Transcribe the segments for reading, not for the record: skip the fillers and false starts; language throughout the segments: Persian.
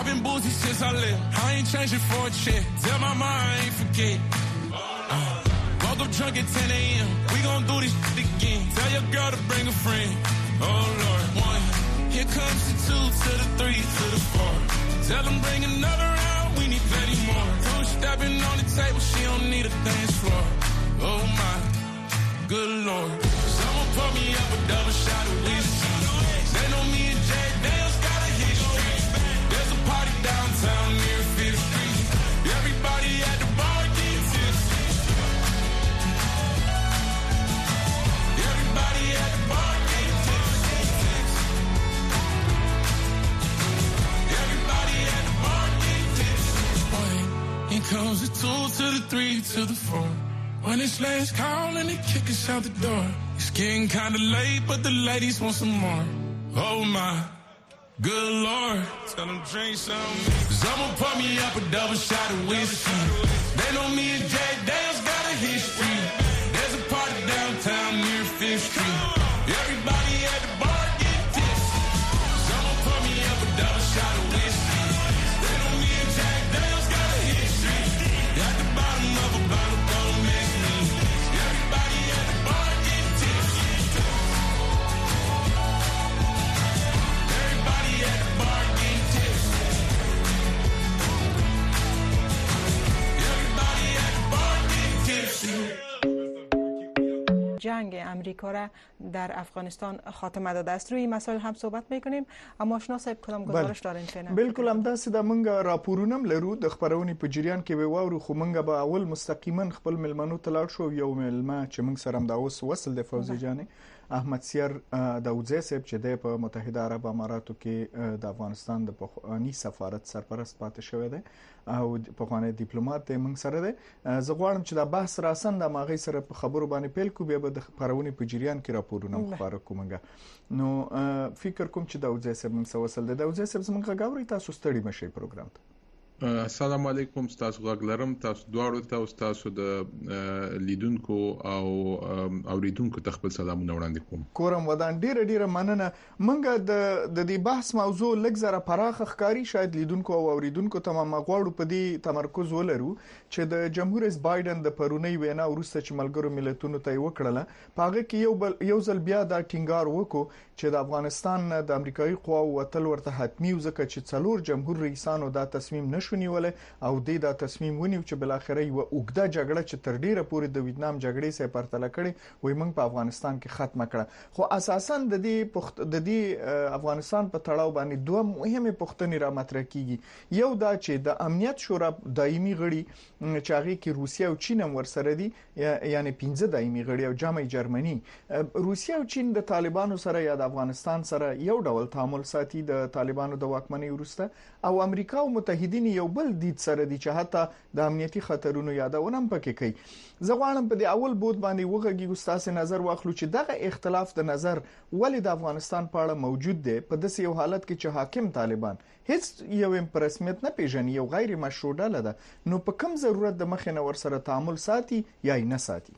been boozy since I left. I ain't changing for a check. Tell my mind I ain't forget. Woke up drunk at 10 a.m. We gon' do this shit again. Tell your girl to bring a friend. Oh Lord, 1. Here comes the 2 to the 3 to the 4. Tell them bring another round. We need plenty more. 2 stepping on the table. She don't need a dance floor. Oh my, good Lord. Someone pour me up a double shot of whiskey. They know me and Jack Daniels got a history. There's a party downtown near 5th Street. Everybody at the bar getting tipsy. Everybody at the bar getting tipsy. Everybody at the bar getting tipsy. Here comes the 2 to the 3 to the 4. When it's last call and they kick us out the door. It's getting kinda late, but the ladies want some more. Oh my, good Lord. Tell them drink some. Someone pour me up a double shot of whiskey. They know me and Jack Daniels got a history. There's a party downtown near 5th Street. Everybody at the bar get tipsy. Someone pour me up a double shot of whiskey. They know me and Jack Daniels got a history. At the bottom of a bottle, don't miss me. Everybody at the bar get tipsy. Everybody at the bar get tipsy. Everybody at the bar get tipsy. جنگ امریکا را در افغانستان خاتمه داده است. روی مسائل هم صحبت میکنیم. اما آشنا صاحب کدام گزارش دارین فعلا؟ بالکل همداسې د منګه راپورونه لرو د خبرونې په جریان کې به واورو خو منګه به اول مستقیما خپل ملمنو ته لاړ شو. یو ملما چې موږ سره د اوس وصل د فوزي جانې احمد سیر داوودزی صاحب چې د متحده عرب اماراتو کې د افغانستان د پخوانی سفارت سرپرست پاتې شوی دی او پخوانی ډیپلوماټ دی موږ سره دی. زه غواړم چې دا بحث راسن د ماغي سره په خبرو باندې پیل کو بیا به د خبرونې په جریان کې راپورونه خبره کومګه. نو فکر کوم چې داوودزی صاحب موږ سره وصل دی. داوودزی صاحب زموږ غاوري تاسو ستړي مشي پروګرام ته. السلام علیکم تاسو غږلرم تاسو دواړو ته تاسو د لیدونکو او اوریدونکو ته خپل سلامونه وړاندې کوم. کورم ودان ډیره مننه. منګه د دې بحث موضوع لږ پراخه ښکاری شاید لیدونکو او اوریدونکو ته مغواړو په دې تمرکز ولرو چې د جمهور رئیس بایدن د پرونی وینا ورسته چې ملګرو ملتونو ته وکړله پاغه کې یو ځل بیا د ټینګار وکړو چې د افغانستان د امریکایي قواو وتل ورته حتمی وزکه چې څلور جمهور رئیسانو دا تصمیم نشونیول او دا تصمیم ونیو چې بل اخر یو اوګده جګړه چې تر ډیره پورې د ویتنام جګړې سره پرتله کړي وای موږ په افغانستان کې ختمه کړه. خو اساسا د دې افغانستان په تړاو باندې دوه مهمه پوښتنې را مطرح کیږي. یو دا چې د امنیت شورا دایمي غړي چې هغه کې روسیا او چین هم ورسره دي یعنی 15 دایمي غړي او جامع جرمني. روسیا او چین د طالبانو سره یا د افغانستان سره یو ډول تعامل ساتي د طالبانو د واکمنۍ وروسته او امریکا او متحدین یو بل دید سره دي چې حتی د امنیتي خطرونو یادونه هم پکې کوي. زه غواړم په دې اول بود باندې وګورئ تاسو نظر واخلو چې دغه اختلاف د نظر ولې د افغانستان په اړه موجود دی په داسې یو حالت کې چې حاکم طالبان هیڅ یو رسمیت نه پیژني یو غیر مشروع ډله ده نو په کوم ضرورت د مخې نه ورسره تعامل ساتي یا نه ساتي.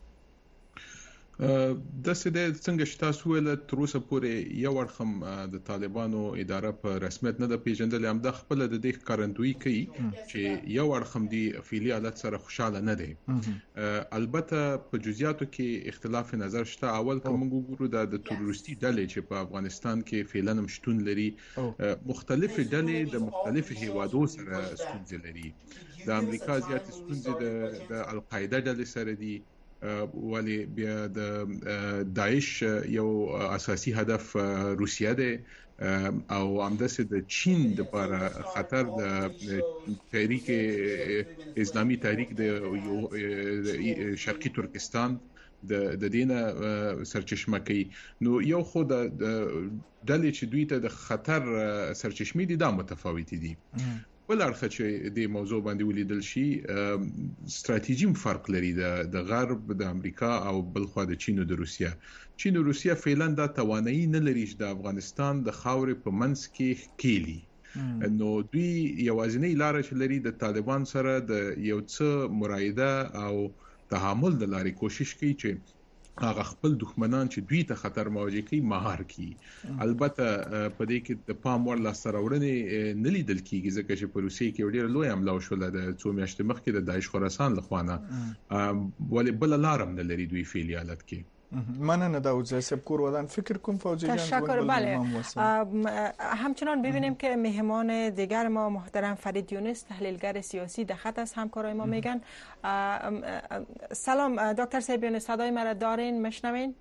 د سده څنګه چې تاسو ول تر اوسه پورې یو ورخم د طالبانو اداره په رسمیت نه د پیژندل هم د خپل د دې کارندوی کوي چې یو ورخم دی فعلی حالت سره خوشاله نه دي. البته په جزئیاتو کې اختلاف نظر شته. اول کوم ګورو د تروریستي ډلې چې په افغانستان کې فعلا مشتون لري مختلف ډلې د مختلف هیوادو سره ستونزې لري. د امریکا زیات ستونزې د القاعده ډلې سره دي ولی بیا د داعش یو اساسي هدف روسیه ده او همداسې د چین د لپاره خطر د تحریک اسلامي تحریک د شرقي ترکستان د دینه سرچشمه کوي. نو یو خو د ډلې چې دوی ته د خطر سرچشمه دي دا متفاوت دي. بل اړخ چې د موضوع باندې ولیدل شي ستراتیژیم فرق لري د غرب د امریکا او بل خو د چین او د روسیا. چین او روسیا فعلا دا توانایي نه لري چې د افغانستان د خاورې په منځ کې کېلي. نو دوی یوازینی لار چې لري د طالبان سره د یو څه مرایده او تعامل د لارې کوشش کوي چې هغه خپل دښمنان چې دوی ته خطر مواجه کوي مهار کی. البته په دې کې د پام وړ لاسته راوړنې نه لیدل کیږي ځکه چې په روسیې کې ډېر لوی حمله وشوله د څو میاشتې مخکې د داعش خراسان لخوا نه، ولې بل لارم نه لري دوی فعلی حالت کې. مننه داود صاحب کور ودان فکر کنم فوزی جان تشکر. بله همچنان ببینیم که مهمان دیگر ما محترم فرید یونس تحلیلگر سیاسی در خط است. همکارای ما میگن سلام دکتر صاحب یونس، صدای مرا دارین میشنوین؟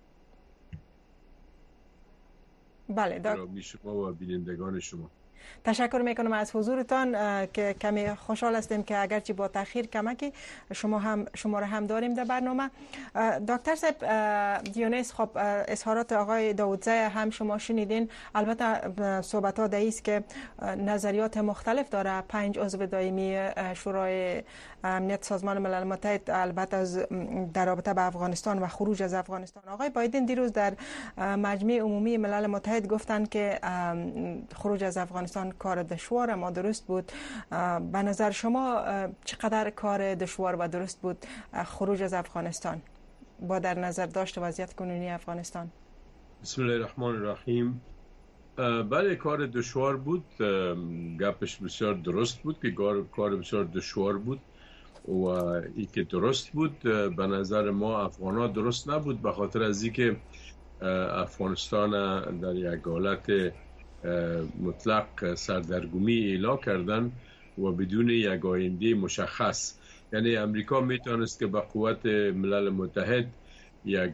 بله شما و بینندگان شما تشکر میکنم از حضورتان که کمی خوشحال هستیم که اگرچه با تاخیر کمکی شما را هم داریم در برنامه. دکتر صاحب یونس، خب اظهارات آقای داودزی هم شما شنیدین. البته صحبت ها است که نظریات مختلف داره. 5 عضو دائمی شورای امنیت سازمان ملل متحد البته در رابطه با افغانستان و خروج از افغانستان. آقای بایدن دیروز در مجمع عمومی ملل متحد گفتند که خروج از افغانستان کار دشوار اما درست بود. به نظر شما چقدر کار دشوار و درست بود خروج از افغانستان با در نظر داشت وضعیت کنونی افغانستان؟ بسم الله الرحمن الرحیم. بله کار دشوار بود، گپش بسیار درست بود که کار بسیار دشوار بود و این که درست بود به نظر ما افغانا درست نبود، به خاطر از اینکه افغانستان در یک حالت مطلق سردرگمی اعلام کردن و بدون یک آینده مشخص. یعنی امریکا میتونست که با قوت ملل متحد یک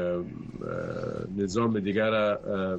نظام دیگر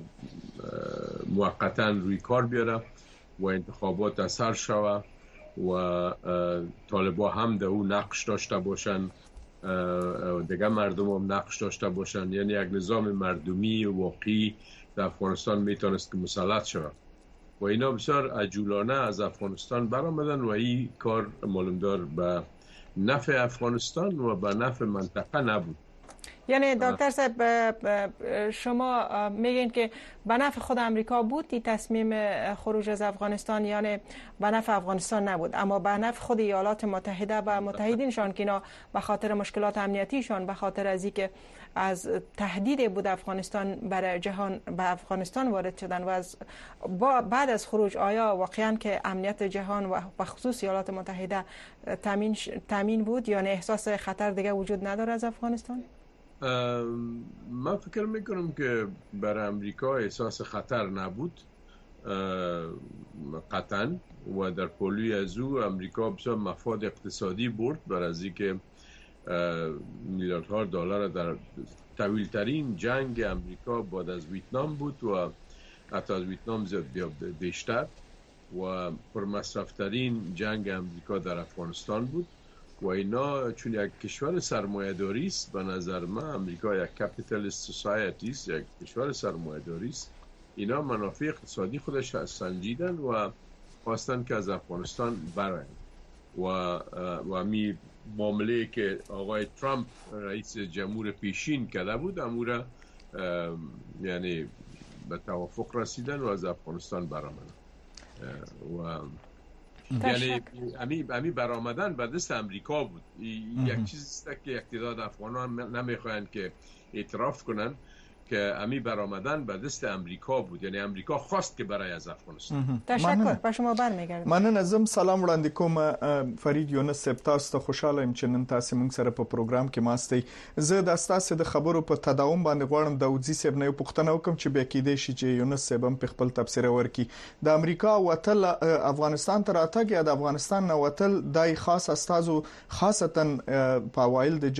موقتا روی کار بیاره و انتخابات اثر شوه و طالبا هم در اون نقش داشته باشن، دیگه مردم هم نقش داشته باشن. یعنی یک نظام مردمی واقعی در افغانستان میتونست که مسلط شود و اینا بسیار عجولانه از افغانستان برآمدن و این کار معلومدار به نفع افغانستان و به نفع منطقه نبود. یعنی دکتر صاحب شما میگین که به نفع خود امریکا بود این تصمیم خروج از افغانستان، یعنی به نفع افغانستان نبود، اما به نفع خود ایالات متحده و متحدینشان که اینا به خاطر مشکلات امنیتیشان، به خاطر از اینکه از تهدید بود افغانستان برای جهان به افغانستان وارد شدن و از بعد از خروج آیا واقعا که امنیت جهان و بخصوص ایالات متحده تامین بود، یعنی احساس خطر دیگه وجود نداره از افغانستان؟ من فکر میکنم که برای امریکا احساس خطر نبود قطعا و در پلوی از او امریکا بسیار مفاد اقتصادی برد برای از اینکه میلیاردها دلار در طویل ترین جنگ امریکا بعد از ویتنام بود و حتی از ویتنام بیشتر و پرمصرف ترین جنگ امریکا در افغانستان بود و اینا چون یک کشور سرمایه‌داری است. به نظر من امریکا یک کپیتالیست سوسایتی است، یک کشور سرمایه‌داری است. اینا منافع اقتصادی خودش سنجیدن و خواستن که از افغانستان برن و می معامله که آقای ترامپ رئیس جمهور پیشین کرده بود امورا یعنی به توافق رسیدن و از افغانستان برآمدن و یعنی امی برآمدن به دست امریکا بود. یک چیزی است که تعداد افغانان نمیخواهند که اعتراف کنن که امی برآمدن به دست امریکا بود، یعنی امریکا خواست که برای از افغانستان. تشکر. به شما برمیگردم. من نظم سلام وړاندې کوم فرید یونس صاحب، تاسو ته خوشاله یم چې نن تاسو موږ سره په پروګرام کې ماستئ. زه د تاسو د خبرو په تداوم باندې غواړم داودزی صاحب نه پوښتنه وکم چې به کې دې شي چې یونس صاحب هم په خپل تفسیر ورکړي. د امریکا وتل افغانستان ته راتګ یا د افغانستان نه وتل دای خاص استازو خاصتا په وایل د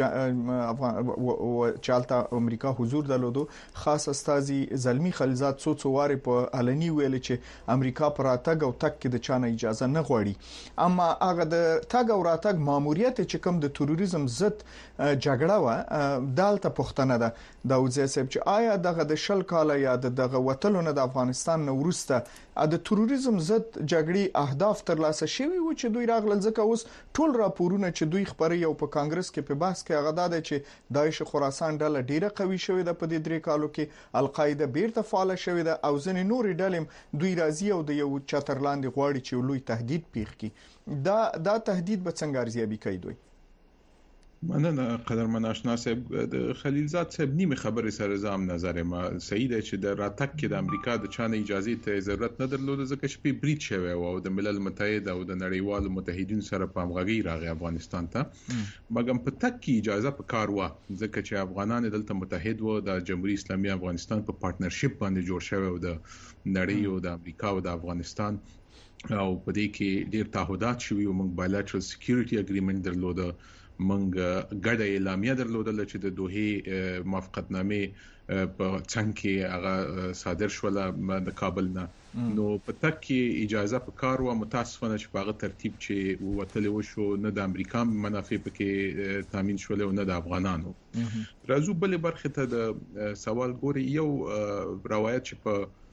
چالتا امریکا حضور درلودو. خاص استازي زلمی خلیزات څو واره په علني ویل چې امریکا پر راتګ او تک کې د چانه اجازه نه غواړي، اما هغه د تګ او راتګ ماموریت چې کوم د تروریزم ضد جګړه و دالته پښتنه ده داودزی صاحب چې آیا دغه د شل کاله یا دغه وتلونه د افغانستان نو ورسته د تروریزم ضد جګړې اهداف ترلاسه شوي و چې دوی راغلل، ځکه اوس ټول راپورونه چې دوی خبري او په کانګرس کې په بحث کې هغه ده چې داعش خراسان ډله ډیره قوي شوې ده په دې 3 کالو کې، القاعده بیرته فعال شوې ده او ځنې نورې ډلې دوی راځي او د یو چترلاندې غواړي چې لوی تهدید پیښ کړي. دا تهدید به څنګه ارزیابي کوي دوی؟ مننه قدرمن آشنا صاحب د خلیلزاد صاحب نیمه خبره سره زام نظر ما صحیح ده چې د راتګ کې د امریکا د چانه اجازه ته ضرورت نه درلوده ځکه چې په بریټ شوی او د ملل متحد او د نړیوالو متحدین سره په همغږي راغی افغانستان ته مګم په تک کې اجازه په کار و ځکه چې افغانان دلته متحد و د جمهوریت اسلامي افغانستان په پارتنرشپ باندې جوړ شوی او د نړۍ او د امریکا او د افغانستان او په دې کې ډیر تعهدات شوي او موږ بایلټرل سکیورټي اګریمنت درلوده منګ ګډه اعلامیه درلودل چې د دوه موافقتنامه په څنګه کې هغه صادر شوله د کابل نه نو په تک کې اجازه په کار و متاسفانه چې په هغه ترتیب چې وتل وشو نه د امریکا منافع پکې تامین شول او نه د افغانانو راځو بل برخه ته د سوال ګوري یو روایت چې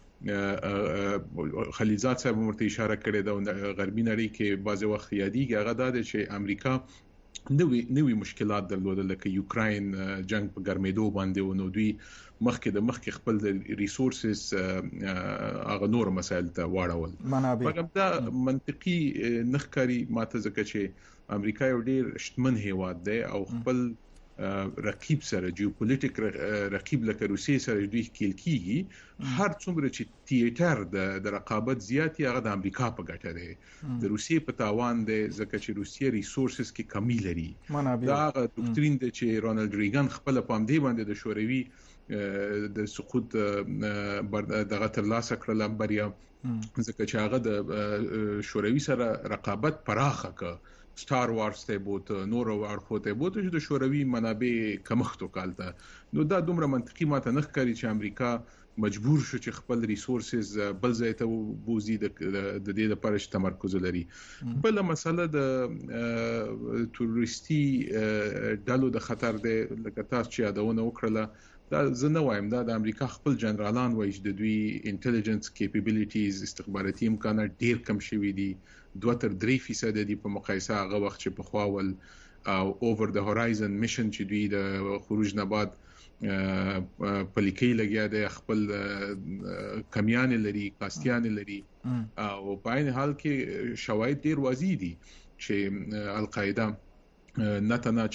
په خلیلزاد صاحب ورته اشاره کړې ده غربي نړۍ کې بعض وخت یادېږي هغه د چې امریکا نوې مشکلات درلودل لکه یوکراین جنگ په ګرمېدو باندې و نو دوی مخکې خپل د ریسورسز هغه نور مسایل ته واړول مګر دا منطقي نخکاری ماته ځکه چې امریکا یو ډیر شتمن هیواد دی او خپل رقیب سره جیوپولیټیک رقیب لکه روسیې سره دوی کېل کیږي هر څومره چې تیاتر د رقابت زیاتی هغه د امریکا په ګټه دی د روسیې په تاوان دی ځکه چې روسیې ریسورسز کې کمی لري دا ډوکټرین دی چې رونالد ریګن خپل پام دی باندې د شوروي د سقوط دغه ترلاسه کړل بریا ځکه چې هغه د شوروي سره رقابت پراخه کړ ستار وارز ته بوت نور ورخو ته بوت چې د شوروي منابع کمښت وکالته نو دا دومره منطقي ماته نه ښکاري چې امریکا مجبور شو چې خپل ریسورسز بل ځای ته بوزي د دې لپاره چې تمرکز لري بل مسله د تروریستي ډلو د خطر دی لکه تاسو چې یادونه وکړه دا زه نه وایم دا د امریکا خپل جنرالان وایي چې د دوی انټيليجنس کیپابیلیټیز استخباراتي امکانات ډیر کم شوي دي 2-3% دي په مقایسه هغه وخت چې په خواول او اوور د هورایزن میشن چې دوی د خروج نه بعد پلیکي لګیا د خپل کمیان لري کاستیان لري او په عین حال کې شواهد ډیر واضح دي چې القاعده نتنا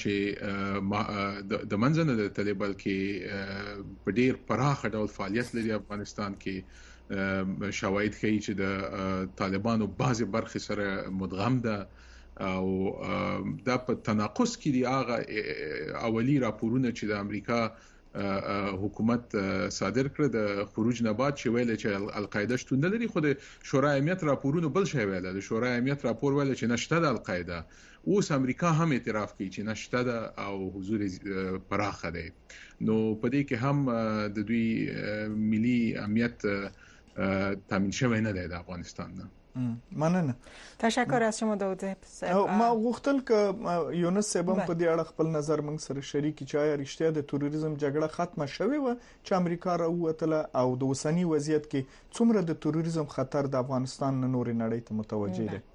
چې د منځنه د طالبان کې په ډیر پراخه ډول فعالیت لري افغانستان کې شواهد ښیي چې د طالبانو بعضی برخې سره مدغم ده او دا په تناقض کې دی هغه اولی راپورونه چې د امریکا حکومت صادر کړ د خروج نه بعد چې ویل چې القاعده شتون نه لري خو د شورای امنیت راپورونه بل شی ویل د شورای امنیت راپور ویل چې نشته د القاعده اوس امریکا هم اعتراف کوي چې نشته ده او حضور پراخه دی نو په دې کې هم د دوی ملي امنیت تامین شوی نه دی د افغانستان نه مننه تشکر از شما داود صاحب ما غوښتل ک یونس صاحب په دې اړه خپل نظر موږ سره شریک چې آیا رښتیا د تروریزم جګړه ختمه شوې و چې امریکا راووتله او د اوسنی وضعیت کې څومره د تروریزم خطر د افغانستان نور نړۍ ته متوجه دی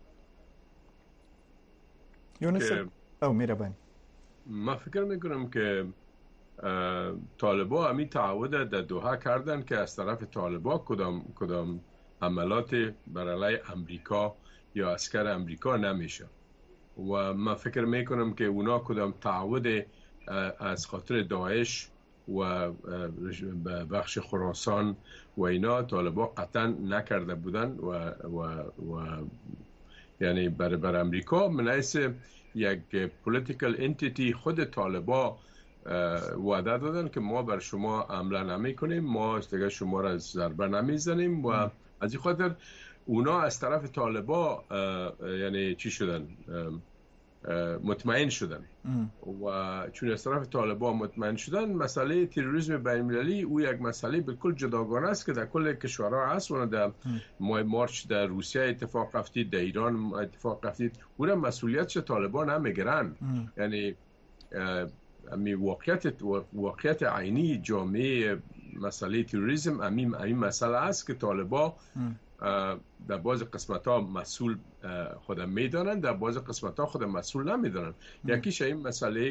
یونس او مهربانی ما فکر میکنم که طالبان همین تعهد در دوحه کردن که از طرف طالبان کدام حملات بر علیه امریکا یا عسکر امریکا نمیشه و من فکر میکنم که اونا کدام تعهد از خاطر داعش و بخش خراسان و اینا طالبان قطعا نکرده بودن و یعنی بر امریکا من حیث یک پولیتیکل انتیتی خود طالبان وعده دادن که ما بر شما حمله نمی کنیم ما دیگه شما را ضربه نمیزنیم و از این خاطر اونا از طرف طالبان یعنی چی شدن مطمئن شدن و چون از طرف طالبان مطمئن شدن مسئله تروریسم بین المللی او یک مسئله بالکل جداگانه است که در کل کشورها هست و در ماه مارچ در روسیه اتفاق افتید در ایران اتفاق افتید اون مسئولیتش طالبان نمیگیرن یعنی امی واقعیت عینی جامعه مسئله تروریسم امی مسئله است که طالبان در بعض قسمت ها مسئول خود میدانند در بعض قسمت ها خود مسئول نمیدانند یکیش این مسئله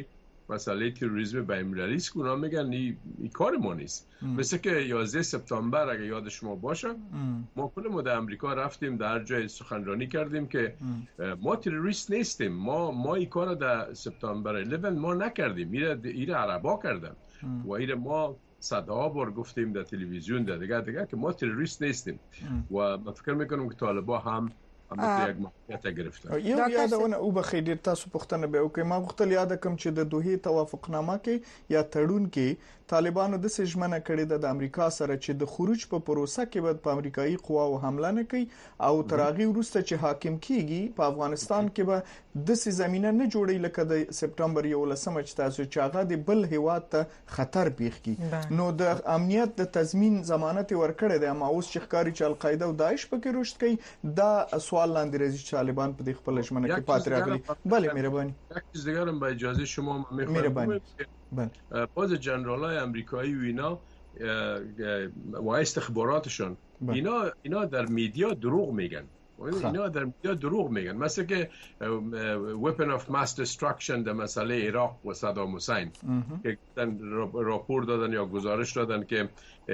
مسئله تروریسم بین‌المللی است که اونا میگن این کار ما نیست. مثل که 11 سپتامبر اگه یاد شما باشه ما کل در امریکا رفتیم در جای سخنرانی کردیم که ما تروریست نیستیم، ما این کار در سپتامبر 11 ما نکردیم، ایره عربا کردن و ایره ما صدها بار گفتیم در تلویزیون در دیگه که ما تروریست نیستیم و من فکر میکنم که طالبا هم یک موقعیت گرفتن. یو یادونه او به خیر تاسو پوښتنه به وکړم. ما غوښتل یاد کوم چې د دوحې توافقنامه کې یا تړون کې طالبانو د سجمنه کړې د امریکا سره چې د خروج په پروسه کې به په امریکایي قواو حمله نه کوي او ترغی وروسته چې حاکم کیږي په افغانستان کې به د سي زمينه نه جوړي لکه د سپټمبر 11 چې تاسو چې هغه د بل هیواد ته خطر پیښ کی. نو د امنیت د تضمین ضمانت ورکړې ده، اما اوس چې ښکاری چې القاعده او داعش پکې رشد کوي دا سوال لاندې راځي چې طالبان په دې خپل ژمنه کې پاتې راغلي. بله مهرباني. یک چیز دیگه هم با اجازه شما میخوام باز جنرالای امریکایی و اینا و استخباراتشون اینا در میدیا دروغ میگن. اینا در میدیا دروغ میگن، مثلا که weapon of mass destruction در مسئله عراق و صدام حسین که راپور دادن یا گزارش دادن که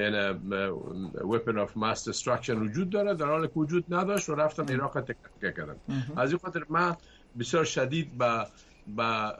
weapon of mass destruction وجود داره در حالی که وجود نداشت و رفتن عراق تکه کردن. از این خاطر من بسیار شدید با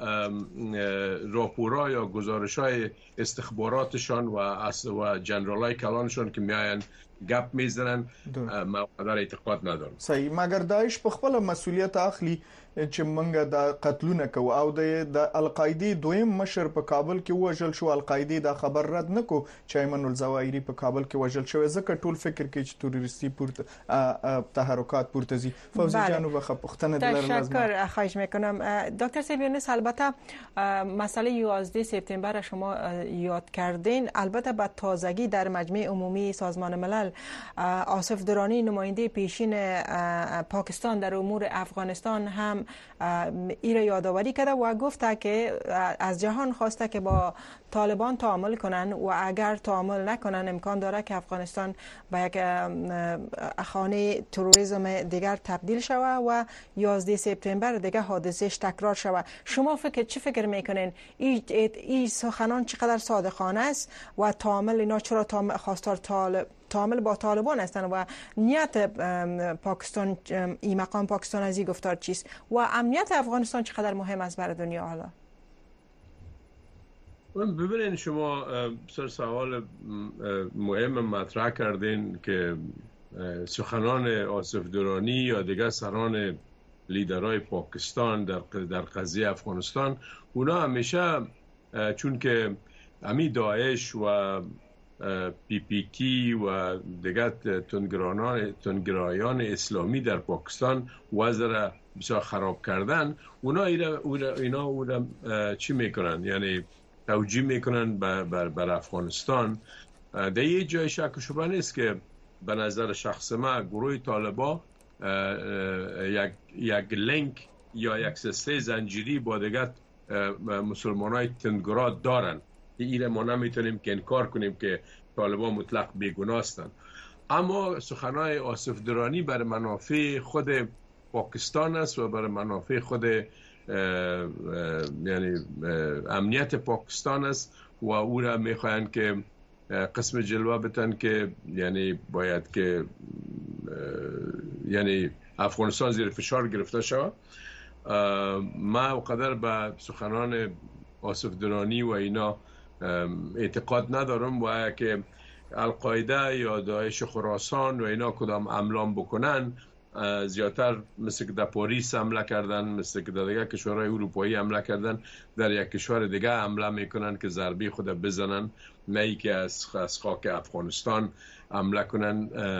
راپورها یا گزارش‌های استخباراتشان و جنرالای کلانشان که میاین گپ میزنن ما قدر اعتقاد ندارم. صحیح، مگر داعش په خپل مسؤلیت اخلي چې منګه د قتلونه کو او د القاعده دویم مشر په کابل کې وژل شو. القاعده دا خبر رد نکو چې ایمن الزواهری په کابل کې وژل شو، ځکه ټول فکر کوي چې تروریستي پورته تحرکات پورته زی. فوزی جانو بخ پختنه دلار لازم. تشکر، خواهش میکنم. دکتر سیبیونس، البته مسئله 11 سپتامبر شما یاد کردین، البته با تازگی در مجمع عمومی سازمان ملل آصف درانی نماینده پیشین پاکستان در امور افغانستان هم ایره یادآوری کرده و گفته که از جهان خواسته که با طالبان تعامل کنن و اگر تعامل نکنن امکان داره که افغانستان به یک خانه تروریسم دیگر تبدیل شود و 11 سپتامبر دیگه حادثهش تکرار شود. شما چی فکر میکنین این سخنان چقدر صادقانه است و تعامل اینا چرا خواستار تعامل با طالبان هستند و نیت پاکستان این مقام پاکستان از این گفتار چیست و امنیت افغانستان چقدر مهم است برای دنیا؟ حالا ببینید شما سوال مهم مطرح کردین که سخنان آصف درانی یا دیگر سران لیدرهای پاکستان در قضیه افغانستان اونا همیشه چون که امی داعش و PPT و دیگر تندگرایان اسلامی در پاکستان وضع بسیار خراب کردن، اینا چی میکنن؟ یعنی توجیه میکنن بر افغانستان. در یه جای شک و شبه نیست که به نظر شخص ما گروه طالبا یک لینک یا یک سلسله زنجیری با دیگر مسلمان های تندگرا دارن. ایره ما نمیتونیم که انکار کنیم که طالبان مطلق بیگناه هستند. اما سخنهای آصف درانی برای منافع خود پاکستان است و برای منافع خود یعنی امنیت پاکستان است و او را میخواهند که قسم جلوه بتن که یعنی باید که یعنی افغانستان زیر فشار گرفته شود. ما قدر به سخنان آصف درانی و اینا اعتقاد ندارم و که القاعده یا داعش خراسان و اینا کدام حمله بکنن زیادتر مثل که در پاریس حمله کردن، مثل که در دیگه کشورهای اروپایی حمله کردن، در یک کشور دیگه حمله میکنن که ضربه خود بزنن، نه ای که از خاک افغانستان حمله کنن.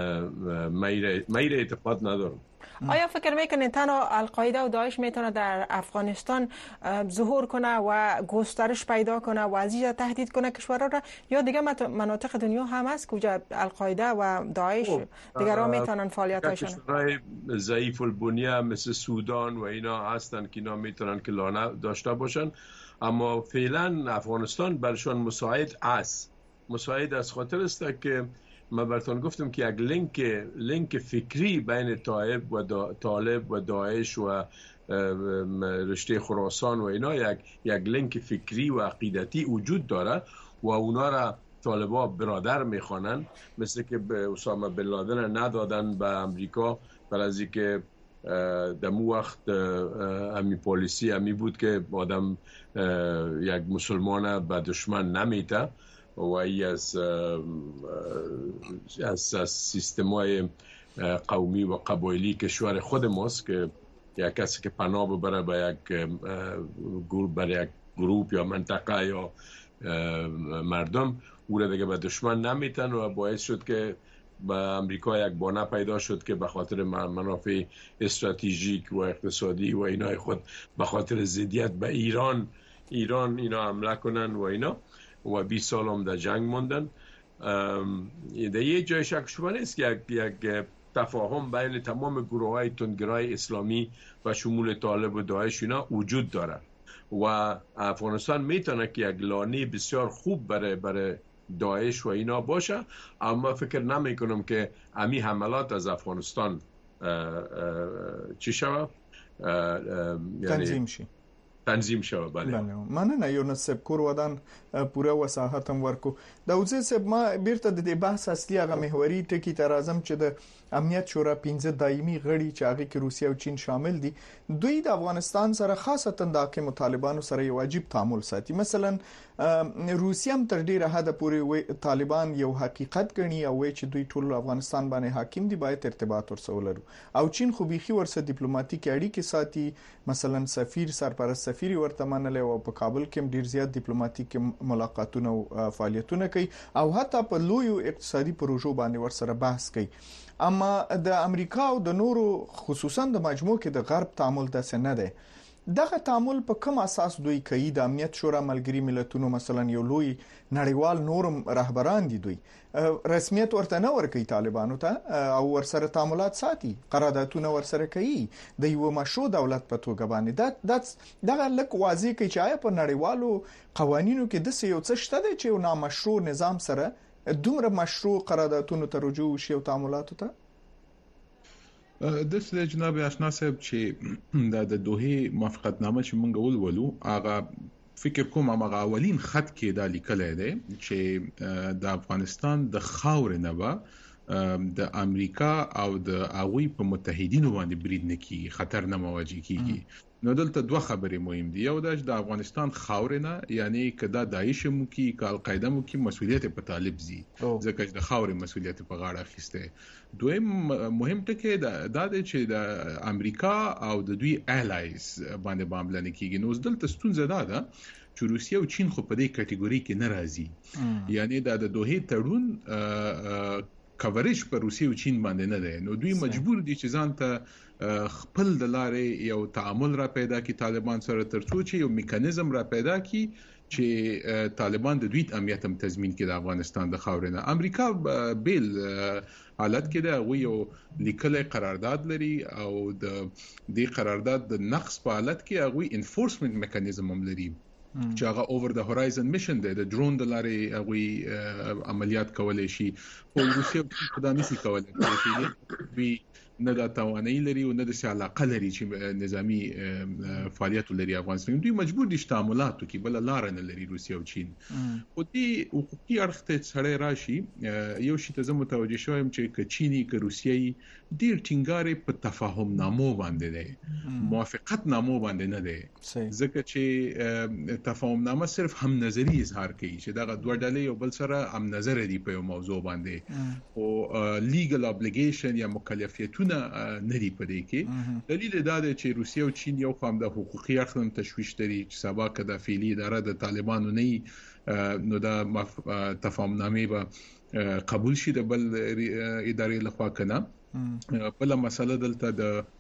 میر اعتقاد ندارم. آیا فکر میکنید تنها القاعده و داعش میتونه در افغانستان ظهور کنه و گسترش پیدا کنه و از اینجا تهدید کنه کشورها را، یا دیگه مناطق دنیا هم هست کجا القاعده و داعش دیگرها میتونن فعالیتاشون؟ کشورهای ضعیف البنیه مثل سودان و اینا هستن که اینا میتونن که لانه داشته باشن، اما فعلا افغانستان برشان مساعد است خاطر است که من براتون گفتم که یک لینک فکری بین طالب و داعش و رشته خراسان و اینا یک لینک فکری و عقیدتی وجود داره و اونا را طالبا برادر میخوانن، مثل که به اسامه بن لادن ندادن به امریکا برای از اینکه در مو وقت امی پالیسی امی بود که آدم یک مسلمان به دشمن نمیته و ای از سیستمای قومی و قبایلی کشور خود ماست که یک کسی که پناه ببره به یک گروپ یا منطقه یا مردم او را دیگه به دشمن نمیتن و باعث شد که به امریکا یک بانه پیدا شد که به خاطر منافع استراتژیک و اقتصادی و اینای خود به خاطر ضدیت به ایران اینا حمله کنن و اینا و 20 سال هم در جنگ موندن. در یه جای شک شما نیست که یک تفاهم بین تمام گروه‌های تندگرای اسلامی و شمول طالب و داعش اینا وجود داره و افغانستان میتونه که یک لانه بسیار خوب برای داعش و اینا باشه، اما فکر نمی کنم که امی حملات از افغانستان چی شود تنظیم شود. بله مننه یونس صاحب کور ودان پوره وضاحت هم ورکو. داوود صاحب ما بیرته د بحث اصلي هغه محوري ټکی تر اعظم چې د امنیت شورا 15 دایمي غړي چې هغه کې روسیه او چین شامل دي، دوی د افغانستان سره خاصتا د حاکم طالبانو سره یو واجب تعامل ساتي. مثلا روسیه هم تر ډیره حد پورې طالبان یو حقیقت ګڼي او چې دوی ټول افغانستان باندې حاکم دي، باید ارتباط ورسره ولرو. او چین خو بيخي ورسره ډیپلوماټیک اړیکې ساتي، مثلا سفیر سرپرست سفیر ورته منل او په کابل کې ډیر زیات ډیپلوماټیک ملاقاتونه او فعالیتونه کوي او حتی په لویو اقتصادي پروژو باندې ورسره بحث کوي. اما د امریکا او د نورو خصوصا د مجموعه کې د غرب تعامل داسې نه دی. دغه تعامل په کوم اساس دوی کوي؟ د امنیت شورا ملګری ملتونو مثلا یو لوی نړیوال نورم رهبران دي، دوی رسمیت ورته نه ورکوي طالبانو ته او ورسره تعاملات ساتي، قراردادونه ورسره کوي د یو مشروع دولت په توګه باندې. دغه لک واضح کوي چې آیا په نړیوالو قوانینو کې د یو څه شته چې یو نامشروع نظام سره دومره مشروع قراردادونو ته رجوع شي او تعاملاتو ته؟ د سره جناب آشنا صاحب چې د دوه موافقتنامه چې مونږ ولولو هغه فکر کوم هغه اولین خط کې دا لیکل دی چې د افغانستان د خاور نه به د امریکا او د هغوی په متحدینو باندې برید نه کیږي، خطر نه مواجه کیږي. نو دلته دوه خبرې مهم دي. یو د افغانستان خاور نه، یعنی کدا داعش مو کی کال قاعده مو کی مسؤلیت په طالب زی ځکه چې د خاور مسؤلیت په غاړه اخیسته. دویم مهم ټکی دا دی چې د امریکا او د دوی الایز باندې معاملې نه کیږي. نو دلته ستونزه ده چې روسیه او چین خو په دې کټګوري کې نه راځي، یعنی د دوه تړون کوریج پر روسیه او چین باندې نه دی. نو دوی مجبور دي چې ځان ته خپل د لارې یو تعامل را پیدا کی طالبان سره، ترڅو چې یو میکانیزم را پیدا کی چې طالبان د دوی امنیت هم تضمین کړي د افغانستان د خاورینه. امریکا بیل حالت کې دا یو لیکل قرارداد لري او د دې قرارداد د نقص په حالت کې هغه انفورسمنت میکانیزم هم لري چې هغه اوور د هورایزن میشن دی، د ډرون د لارې هغه عملیات کولای شي. خو روسیه په دامه سي کولای شي نه دا توانایي لري او نه د علاقه لري چې نظامی فعالیت لري افغانستان. دوی مجبور دي تعاملات کوي، بل لار نه لري روسیه او چین. خو دې حقوقي اړخ ته سړی راشي، یو شی ته زه متوجه شوم چې کچيني ک روسیایي ډیر ټینګاره په تفاهم نامو باندې دی، موافقت نامو باندې نه دی، ځکه چې تفاهم نامه صرف هم نظری اظهار کوي چې دا دوه ډلې یو بل سره هم نظر دي په یو موضوع باندې، او لیګل ابلیګیشن یا مکلفیتونه نه دی پدې کې. دلیل دا دی چې روسیه او چین یو خام د حقوقي اړخ تشويش لري چې سبا کده فعلی اداره د طالبانو نه نو دا تفاهم نامه به قبول شي د بل ادارې لخوا کنه. بل مسله دلته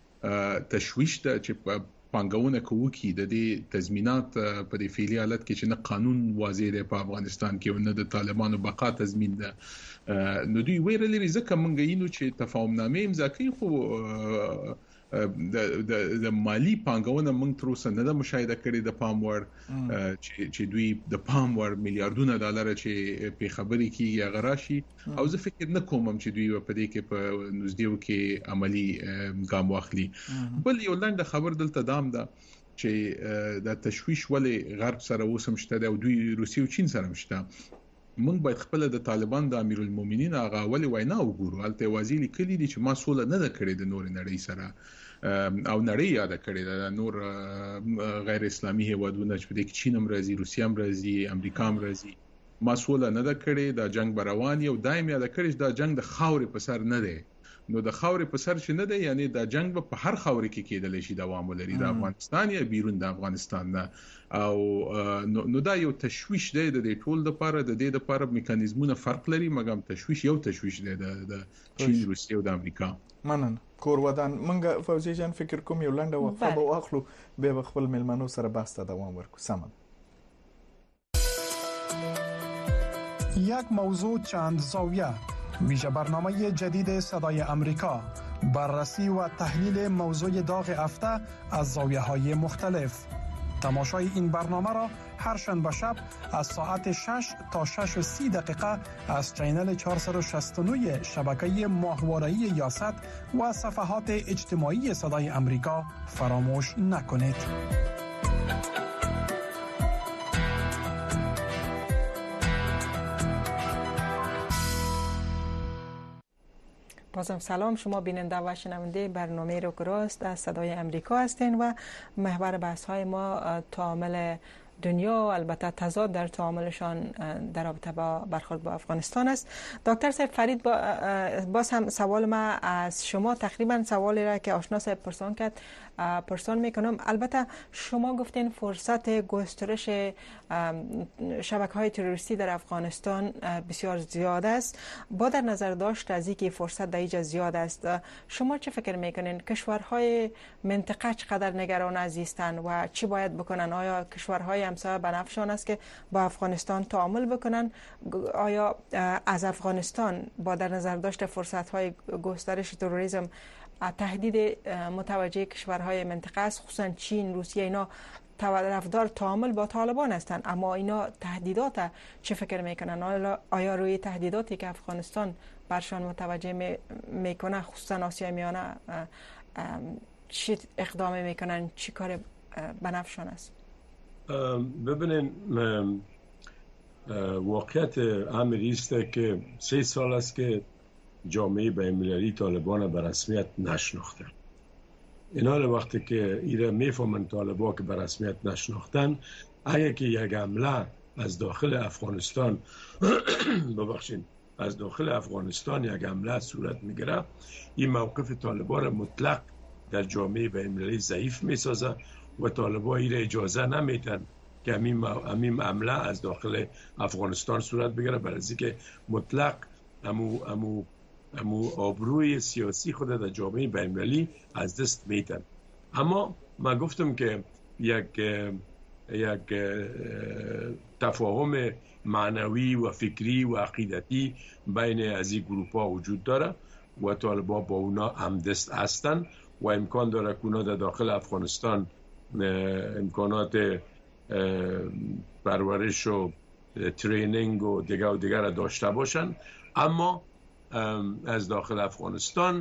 د تشويش ته چې پانګونه کوي د دې تضمینات په دې فعلی حالت کې چې نه قانون واضح دی په افغانستان کې او نه د طالبانو بقا تضمین ده. نو دوی ویرلې ځکه مونږ یینو چې تفاهم نامه امضا کوي، خو د مالی پانګونه موږ تر اوسه نه د مشاهده کړې د پام وړ چې دوی د پام وړ میلیارډونه ډالر چې په خبرې کې غراشي او زه فکر نه کوم چې دوی په دې کې په نږدېو کې عملی ګام واخلي. بل یو لاندې خبر دلته دام ده چې د تشويش ولې غرب سره وسم شته او دوی روسي او چین سره مشته. موږ باید خپل د طالبان د امیرالمؤمنین هغه ولې وینا وګورو. البته وازی لیکلي دي چې ما سوله نه ده کړې د نور نړۍ سره او نړۍ یاد کړې ده نور غیر اسلامي هیوادونه چې د چین هم راځي، روسیا هم راځي، امریکا هم راځي. ما سوله نه ده کړې، د جنگ بروان یو دایم یاد کړی چې دا جنگ د خاورې په سر نه دی. نو د خاورې په سر چې نه دی یعنی دا جنگ په هر خاورې کې کېدلی شي دوام ولري، د افغانستان یا بیرون د افغانستان نه. او نو دا یو تشويش دی د دې ټول لپاره، د دې لپاره میکانیزمونه فرق لري، مګم تشويش یو تشويش دی د چین، روسیې او د امریکا. مننه کور ودان. منګه فوزي جان فکر کوم یو لنډه وقفه به واخلو به خپل ملمنو سره بحث ته دوام ورکو. سم یک موضوع چند زاویه، ویژه برنامه جدید صدای امریکا، بررسی و تحلیل موضوع داغ هفته از زاویه‌های مختلف. تماشای این برنامه را هر شنبه شب از ساعت 6 تا 6:30 از چینل 469 شبکه ماهواره‌ای یاست و صفحات اجتماعی صدای امریکا فراموش نکنید. بازم سلام، شما بیننده و شنونده برنامه رو راست از صدای امریکا هستین و محور بحث های ما تعامل دنیا و البته تضاد در تعاملشان در رابطه با برخورد با افغانستان است. دکتر صاحب فرید، باز هم سوال ما از شما تقریبا سوالی را که آشنا صاحب پرسان میکنم. البته شما گفتین فرصت گسترش شبکه‌های تروریستی در افغانستان بسیار زیاد است. با در نظر داشت از اینکه فرصت در اینجا زیاد است، شما چه فکر میکنین کشورهای منطقه چقدر نگران هستند و چی باید بکنن؟ آیا کشورهای همسایه بنفشان است که با افغانستان تعامل بکنن؟ آیا از افغانستان با در نظر داشت فرصت‌های گسترش تروریسم تهدید متوجه کشورهای منطقه است، خصوصا چین، روسیه، اینا طرفدار تعامل با طالبان هستند، اما اینا تهدیدات چه فکر میکنن؟ آیا روی تهدیداتی که افغانستان برشان متوجه میکنه خصوصا آسیای میانه چی اقدام میکنن، چی کار بنفشان است؟ ببینین واقعیت امری است که 3 سال است که جامعه بین‌المللی طالبان به رسمیت نشناختن. اینا وقتی که ایره میفهمن طالبان که به رسمیت نشناختن، اگه که یک حمله از داخل افغانستان ببخشید از داخل افغانستان یک حمله صورت میگیره، این موقف طالبان مطلق در جامعه بین‌المللی ضعیف میسازه و طالبان ایره اجازه نمیدن که همین حمله از داخل افغانستان صورت بگیره، برای اینکه مطلق امو آبروی سیاسی خود در جامعه بین‌المللی از دست میدن. اما من گفتم که یک تفاهم معنوی و فکری و عقیدتی بین از این گروپ ها وجود داره و طالبان با اونا همدست هستن و امکان داره که اونا در داخل افغانستان امکانات پرورش و ترینینگ و دیگر را داشته باشن. اما از داخل افغانستان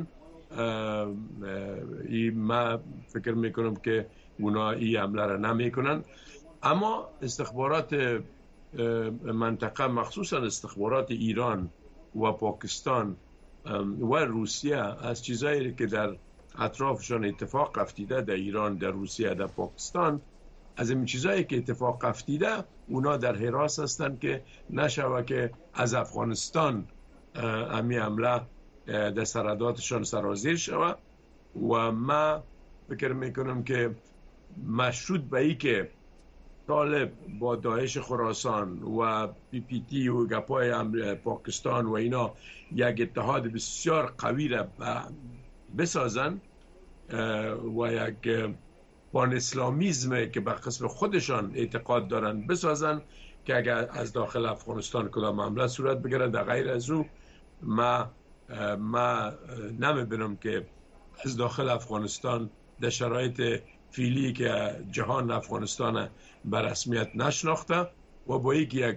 من فکر میکنم که اونا این حمله را نمیکنن. اما استخبارات منطقه مخصوصا استخبارات ایران و پاکستان و روسیه از چیزایی که در اطرافشان اتفاق افتیده، در ایران، در روسیه، در پاکستان، از این چیزایی که اتفاق افتیده اونا در حراس هستند که نشوه که از افغانستان امی حمله در سرحداتشان سرازیر شود. و من فکر میکنم که مشروط به ای که طالب با داعش خراسان و پی پی تی و گپای پاکستان و اینا یک اتحاد بسیار قوی را بسازن و یک پان اسلامیزم که به قسم خودشان اعتقاد دارن بسازن که اگر از داخل افغانستان کدام حمله صورت بگیره، در غیر از او ما نمیبینم که از داخل افغانستان در شرایط فعلی که جهان افغانستان به رسمیت نشناخته و با یک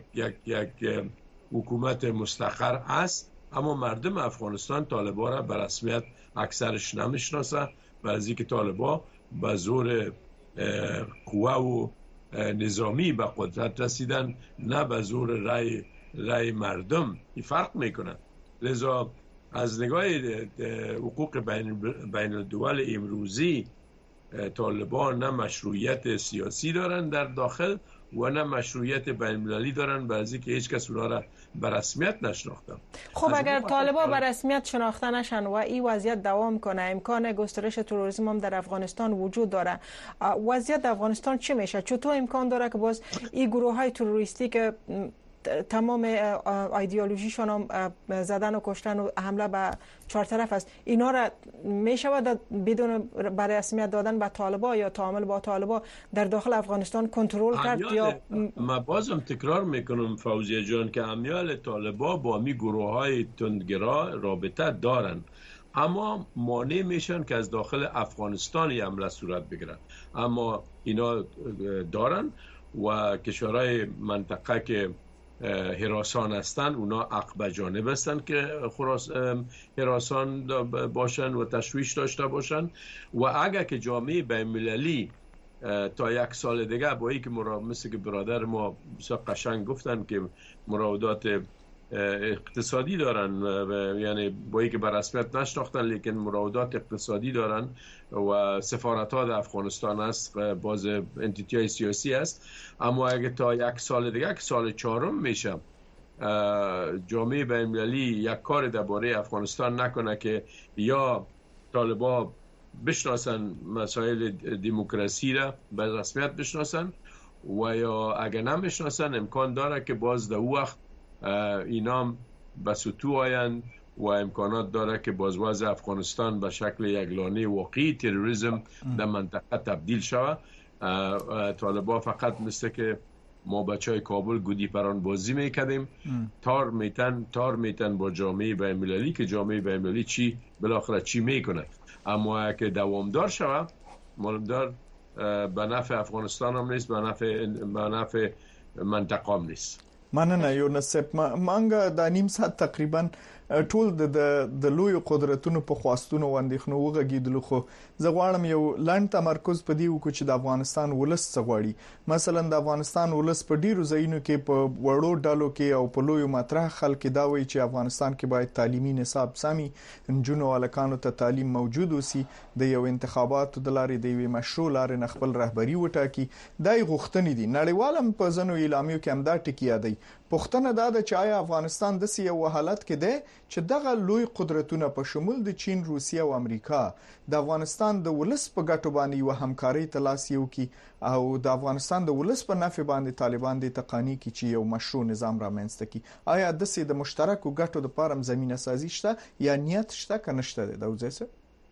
حکومت مستقر است، اما مردم افغانستان طالبان را به رسمیت اکثرش نمیشناسه و از اینکه طالبان به زور قوه و نظامی به قدرت رسیدن، نه به زور رای مردم. این فرق میکنه. لذا از نگاه حقوق بین الدول امروزی طالبان نه مشروعیت سیاسی دارن در داخل و نه مشروعیت بین المللی دارن، برای که هیچ کس اونها را به رسمیت نشناختن. خب اگر طالبان به رسمیت شناخته نشن و این وضعیت دوام کنه، امکان گسترش تروریسم هم در افغانستان وجود داره، وضعیت در افغانستان چی میشه؟ چطور امکان داره که باز این گروه های تروریستی که تمام ایدئولوژیشون هم زدن و کشتن و حمله به چهار طرف است، اینا را میشود بدون برای رسمیت دادن به طالبان یا تعامل با طالبان در داخل افغانستان کنترل کرد؟ یا ما بازم تکرار میکنم فوزیه جان که امیال طالبان با می گروه های تندگرا رابطه دارن، اما مانع میشن که از داخل افغانستان حمله صورت بگیرن. اما اینا دارن و کشورهای منطقه که هراسان هستند اونا عقب جانب هستند که هراسان باشن و تشویش داشته باشن. و اگر که جامعه بین المللی تا یک سال دیگه با اینکه مثل که برادر ما بسیار قشنگ گفتن که مراودات اقتصادی دارن، یعنی با اینکه به رسمیت نشناختن لیکن مراودات اقتصادی دارن و سفارت ها در افغانستان است، باز انتیتی های سیاسی است. اما اگه تا یک سال دیگه که سال 4 میشه جامعه بین المللی یک کار درباره افغانستان نکنه که یا طالبان بشناسن مسائل دموکراسی را به رسمیت بشناسن و یا اگه نمیشناسن امکان داره که باز در وقت اینام به سطوح آیند و امکانات داره که باز وضع افغانستان به شکل یک لانه واقعی تروریسم در منطقه تبدیل شود. طالبان فقط مثل که ما بچه های کابل گودی پران بازی میکردیم، تار میتن با جامعه بین المللی که جامعه بین المللی چی بالاخره چی میکنه. اما اگه دوامدار شود معلومدار به نفع افغانستان هم نیست، به نفع منطقه هم نیست. مننه یونس. مانګه د نیم ساعت تقریبا ټول د لوی قدرتونو په خواستونو و اندېښنو وغږیدلو، خو زه غواړم یو لاند تمرکز په دې وکړو چې د افغانستان ولس څه غواړي. مثلا د افغانستان ولس په ډیرو ځایونو کې په وړو ډالو کې او په لوی مطرح خلک دا وایي چې افغانستان کې باید تعلیمي نصاب سمي، نجونو او هلکانو ته تعلیم موجود وسی، د یو انتخاباتو د لارې د یو مشروع لارې خپل رهبری وټاکي. دای غوښتنې دي نړیوالم په ځنو اعلامیو کې هم دا ټکی یادي. پښتنه دا د چې آیا افغانستان د یو حالت کې ده چې دغه لوی قدرتونه په شمول د چین، روسیه او امریکا د افغانستان د ولس په ګټو باندې یو همکاري تلاش یو کی او د افغانستان د ولس په نفع باندې طالبان د تقانی کی چې یو مشروع نظام رامنځته کی. آیا د مشترکو ګټو د پاره زمينه سازي شته یا نیت شته کنه شته؟ دا وځه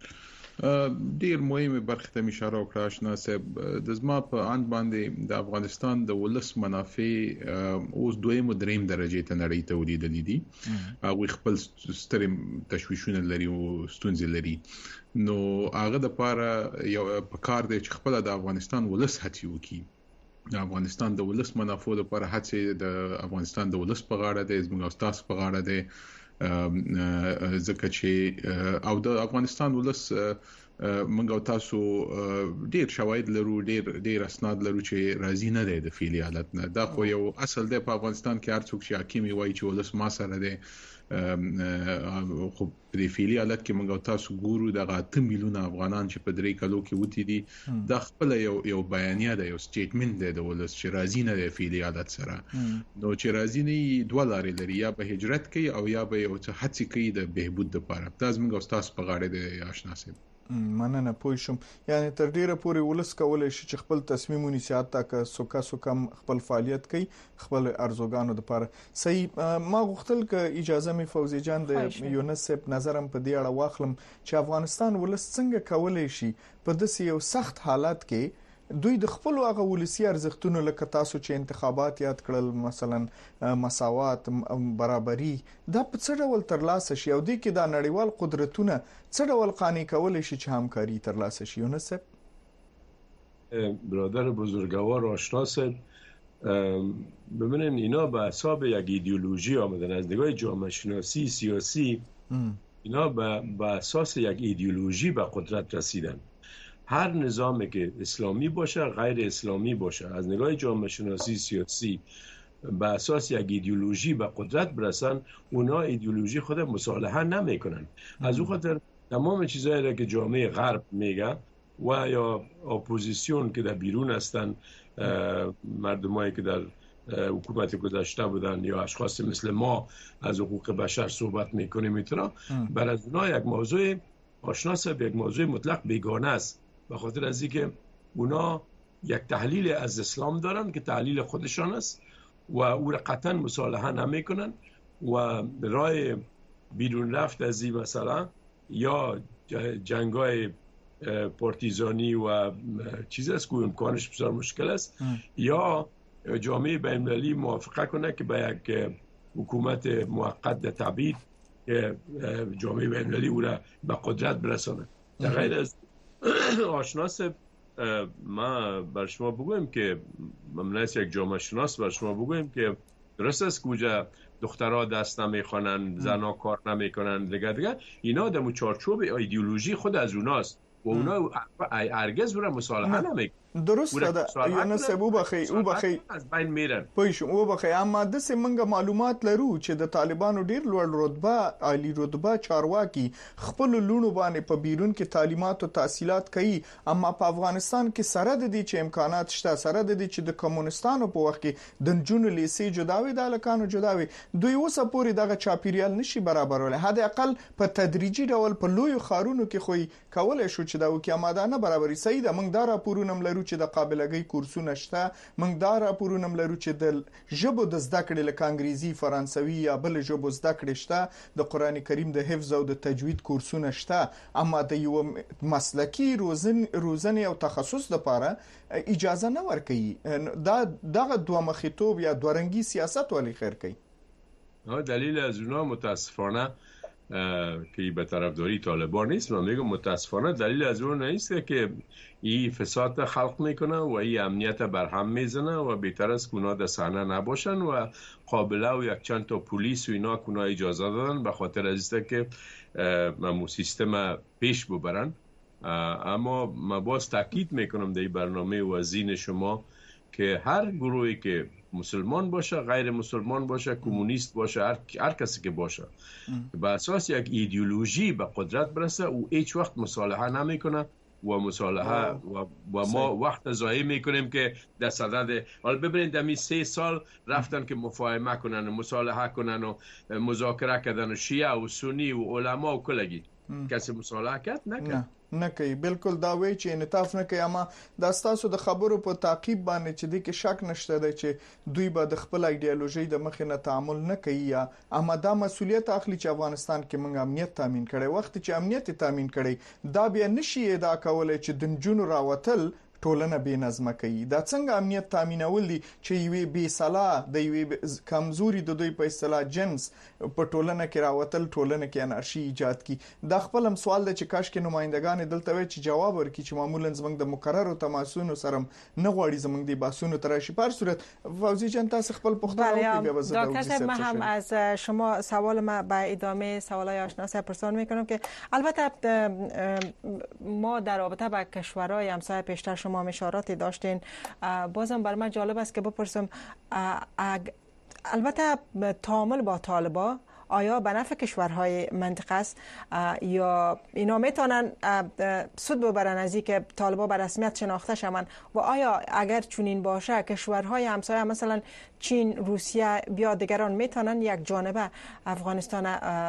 ډیر مهمه برخه ته اشاره وکړه آشنا صاحب. د زما په اند باندې د افغانستان د ولس منافع اوس دویم او دریم درجه ته نړۍ ته ولیدلې دي. هغه خپل ستر تشویشونه لري او ستونزې لري، نو هغه د پاره یو پکار دی چې خپل د افغانستان ولس هڅه وکړي. د افغانستان د ولس منافع لپاره هڅه د افغانستان د ولس په غاړه ده، زموږ استاد په غاړه ده. ځکه چې او د افغانستان ولس موږ او تاسو ډیر شواهد لرو، ډیر اسناد لرو چې راضي نه دي د فعلی حالت نه. دا خو یو اصل دی په افغانستان کې، هر څوک چې حاکم وي چې ولس ما سره دی. خو په فعلی حالت کې موږ او تاسو ګورو دغه 8 میلیونه افغانان چې په 3 کالو کې وتی دي، د خپل یو بیانیه ده، یو سټیټمنټ ده د ولس چې راضي نه دی فعلی حالت سره. نو چې راضي نه دوه لارې لري، یا به هجرت کوي او یا به یو څه هڅه کوي د بهبود لپاره. دا زموږ او تاسو په غاړه دی آشنا صاحب. مننه پوه شم. یعنی تر ډیره پورې ولس کولای شي چې خپل تصمیم ونیسي، حتی که سوکم خپل فعالیت کوي خپل ارزوګانو لپاره. صحیح. ما غوښتل ک اجازه می فوزي جان د یونس نظرم په دې اړه واخلم چې افغانستان ولس څنګه کولای شي په داسې یو سخت حالت کې دوی د خپل هغه ولسی ارزښتونو لکه تاسو چې انتخابات یاد کړل، مثلا مساوات، برابرۍ، دا په څه ډول ترلاسه شي او د کې دا نړیوال قدرتونه څه ډول قانع کول شي چې همکاري ترلاسه شي؟ یونس برادر بزرگوار آشنا صاحب، ببینین اینا به حساب یک ایدئولوژی آمدن. از نگاه جامعه شناسی سیاسی اینا به اساس یک ایدئولوژی به قدرت رسیدن. هر نظامی که اسلامی باشه غیر اسلامی باشه، از نگاه جامعه شناسی سیاسی به اساس یک ایدئولوژی به قدرت برسن، اونا ایدئولوژی خود مصالحه نمیکنن. از اون خاطر تمام چیزایی را که جامعه غرب میگه و یا اپوزیسیون که در بیرون هستن، مردمایی که در حکومت گذشته بودن یا اشخاص مثل ما از حقوق بشر صحبت میکنیم، میتونه بر از اونا یک موضوع آشنا صاحب، یک موضوع مطلق بیگانه است، به خاطر از اینکه اونا یک تحلیل از اسلام دارن که تحلیل خودشان است و او را قطعا مصالحه نمیکنن و راه بیرون رفت از این مسئله یا جنگای پارتیزانی و چیز است که امکانش بسیار مشکل است، یا جامعه بین‌المللی موافقه کنه که به یک حکومت موقت در تبعید که جامعه بین‌المللی او را به قدرت برسانه. در غیر از آشناس ما بر شما بگویم که ممنوعیت یک جامعه شناس بر شما بگویم که درست است کجا دخترها دست نمیخوانند، زنها کار نمیکنند، دیگه اینا در چارچوب ایدئولوژی خود از اوناست و اونا هرگز برای مصالحه نمیکنن. درست ده یونس او بخی از بین میرن. پوه او بخی، اما د سیمنګ معلومات لرو چې د طالبانو ډیر لوړ رتبه عالی رتبه چارواکي خپل لونو باندې په بیرون کې تعلیمات او تحصیلات کوي، اما په افغانستان کې سره د دې چې امکانات شته، سره د دې چې د کمونستانو په وخت کې د جنونو لیسې جداوي د الکانو جداوي، دوی اوس پورې دغه چاپیریال نشي برابرول. حد اقل په تدریجي ډول په لوی خارونو کې خو کولای شو چې دا وکي، اما دا نه برابرۍ. صحیح ده، موږ دا راپورونه لرو چې د قابلګۍ کورسونه شته، موږ دا راپورونه لرو چې د ژبو د زده کړې لکه انګریزي، فرانسوي یا بل ژبو زده کړې شته، د قران کریم د حفظ او د تجوید کورسونه شته، اما د یو مسلکی روزنې او تخصص لپاره اجازه نه ورکوي. دا دغه دوه مخیتوب یا دورنګي سیاست ولی خیر کوي. دلیل از اونا متاسفانه که به طرفداری طالبان نیست، من میگم متاسفانه دلیل از اون نیست که این فساد خلق میکنه و این امنیت برهم میزنه و بهتر است که اونا در صحنه نباشن و قابله و یک چند تا پلیس و اینا که اونا اجازه دادن به خاطر از اینکه که ممو سیستم پیش ببرن. اما من باز تاکید میکنم در این برنامه و زین شما که هر گروهی که مسلمان باشه، غیر مسلمان باشه، کمونیست باشه، هر کسی که باشه به اساس یک ایدئولوژی به قدرت برسه او هیچ وقت مصالحه نمیکنه و مصالحه و ما وقت ضایع میکنیم که در صدد حالا ببینید در 3 سال رفتن که مفاهمه کنن و مصالحه کنن و مذاکره کردن و شیعه و سنی و علما و کلگی کسی مصالحه کرد نکرد. نه کوي، بالکل دا وی چې انعطاف نه کوي. اما د تاسو د خبرو په تعقیب باندې چې د کې شک نشته دی چې دوی به د خپل ایدئولوژي د مخې نه تعامل نه کوي، یا اما دا مسولیت اخلي چې افغانستان کې موږ امنیت تامین کړي. وخت چې امنیت تامین کړي دا بیا نشي دا کولای چې د جنونو راوتل ټولنه بې نظمه کوي. دا څنګه امنیت تامینول دي چې یوې بې صلاح د یوې کمزوري د دوی په اصطلاح جنس په ټولنه کې راوتل، ټولنه کې انارشي ایجاد کی. دا خپل هم سوال دی چې کاش کې نمائندگان دلته وي چې جواب ورکړي چې معمولا زمنګ د مقررو تماسونو سره نه غواړي زمنګ د باسونو تراشي. پر صورت فوزی جان تاسو خپل پوښتنه وکړئ. دکتر صاحب ما هم از شما سوال ما به ادامه سوالای آشنا صاحب پرسان میکنم که البته ما در رابطه با کشورهای همسایه پیشتر شما اشاراتی داشتین، بازم بر من جالب است که بپرسم البته تعامل با طالبا آیا به نفع کشورهای منطقه است یا اینا میتونن سود ببرن از اینکه طالبا به رسمیت شناخته شوند و آیا اگر چنین باشه کشورهای همسایه مثلا چین، روسیه یا دیگران میتونن یک جانبه افغانستان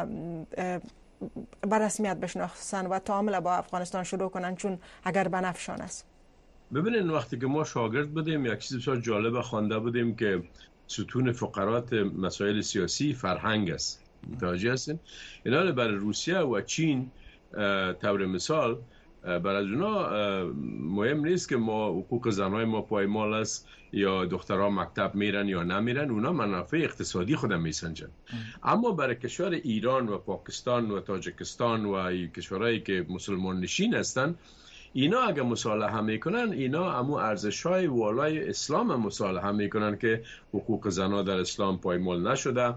به رسمیت بشناسن و تعامل با افغانستان شروع کنن چون اگر به نفعشان است؟ ببینید وقتی که ما شاگرد بودیم یک چیز بسیار جالب خوانده بودیم که ستون فقرات مسائل سیاسی فرهنگ است. متوجه هستین؟ اینا برای روسیه و چین طور مثال برای اونا مهم نیست که ما حقوق زنای ما پایمال است یا دخترها مکتب میرن یا نمیرن، اونا منافع اقتصادی خودم میسنجن. اما برای کشور ایران و پاکستان و تاجیکستان و کشورهایی که مسلمان نشین هستن، اینا اگه مصالحه میکنن، اینا همو ارزش‌های والای اسلام هم مصالحه میکنن که حقوق زنها در اسلام پایمال نشده،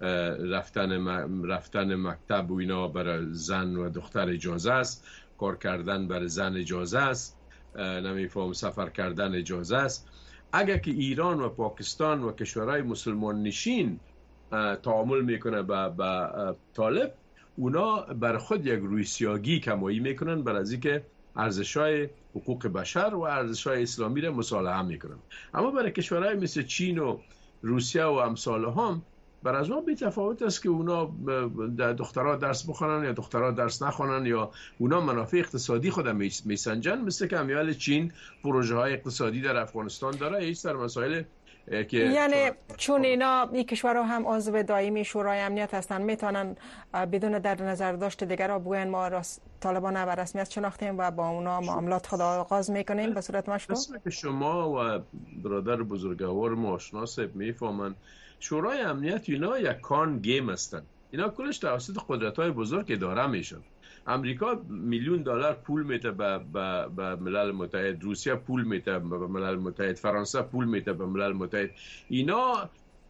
رفتن مکتب و اینا برای زن و دختر اجازه است، کار کردن برای زن اجازه است، نمیفهم سفر کردن اجازه است. اگر که ایران و پاکستان و کشورهای مسلمان نشین تعامل میکنه با طالب، اونا بر خود یک رویسیاگی کمایی میکنن برای از اینکه ارزش‌های حقوق بشر و ارزش‌های اسلامی را مصالحه میکنن. اما برای کشورهای مثل چین و روسیه و امثال هم بر از ما بی تفاوت است که اونا دخترها درس بخونن یا دخترها درس نخونن، یا اونا منافع اقتصادی خودم میسنجن. مثل که امیال چین پروژه های اقتصادی در افغانستان داره، هیچ در مسائل که یعنی چون اینا این کشورها هم عضو دائمی شورای امنیت هستن، میتونن بدون در نظر داشت دیگرها بگوین ما طالبان به رسمیت شناختیم و با اونا معاملات خود آغاز میکنیم به صورت مشروع. مثل که شما و برادر بزرگوار ما آشنا صاحب میفهمن، شورای امنیت اینا یک کان گیم هستن. اینا کلش توسط قدرت‌های بزرگ اداره میشن. امریکا $1,000,000 پول میده به ملل متحد، روسیه پول میده به ملل متحد، فرانسه پول میده به ملل متحد. اینا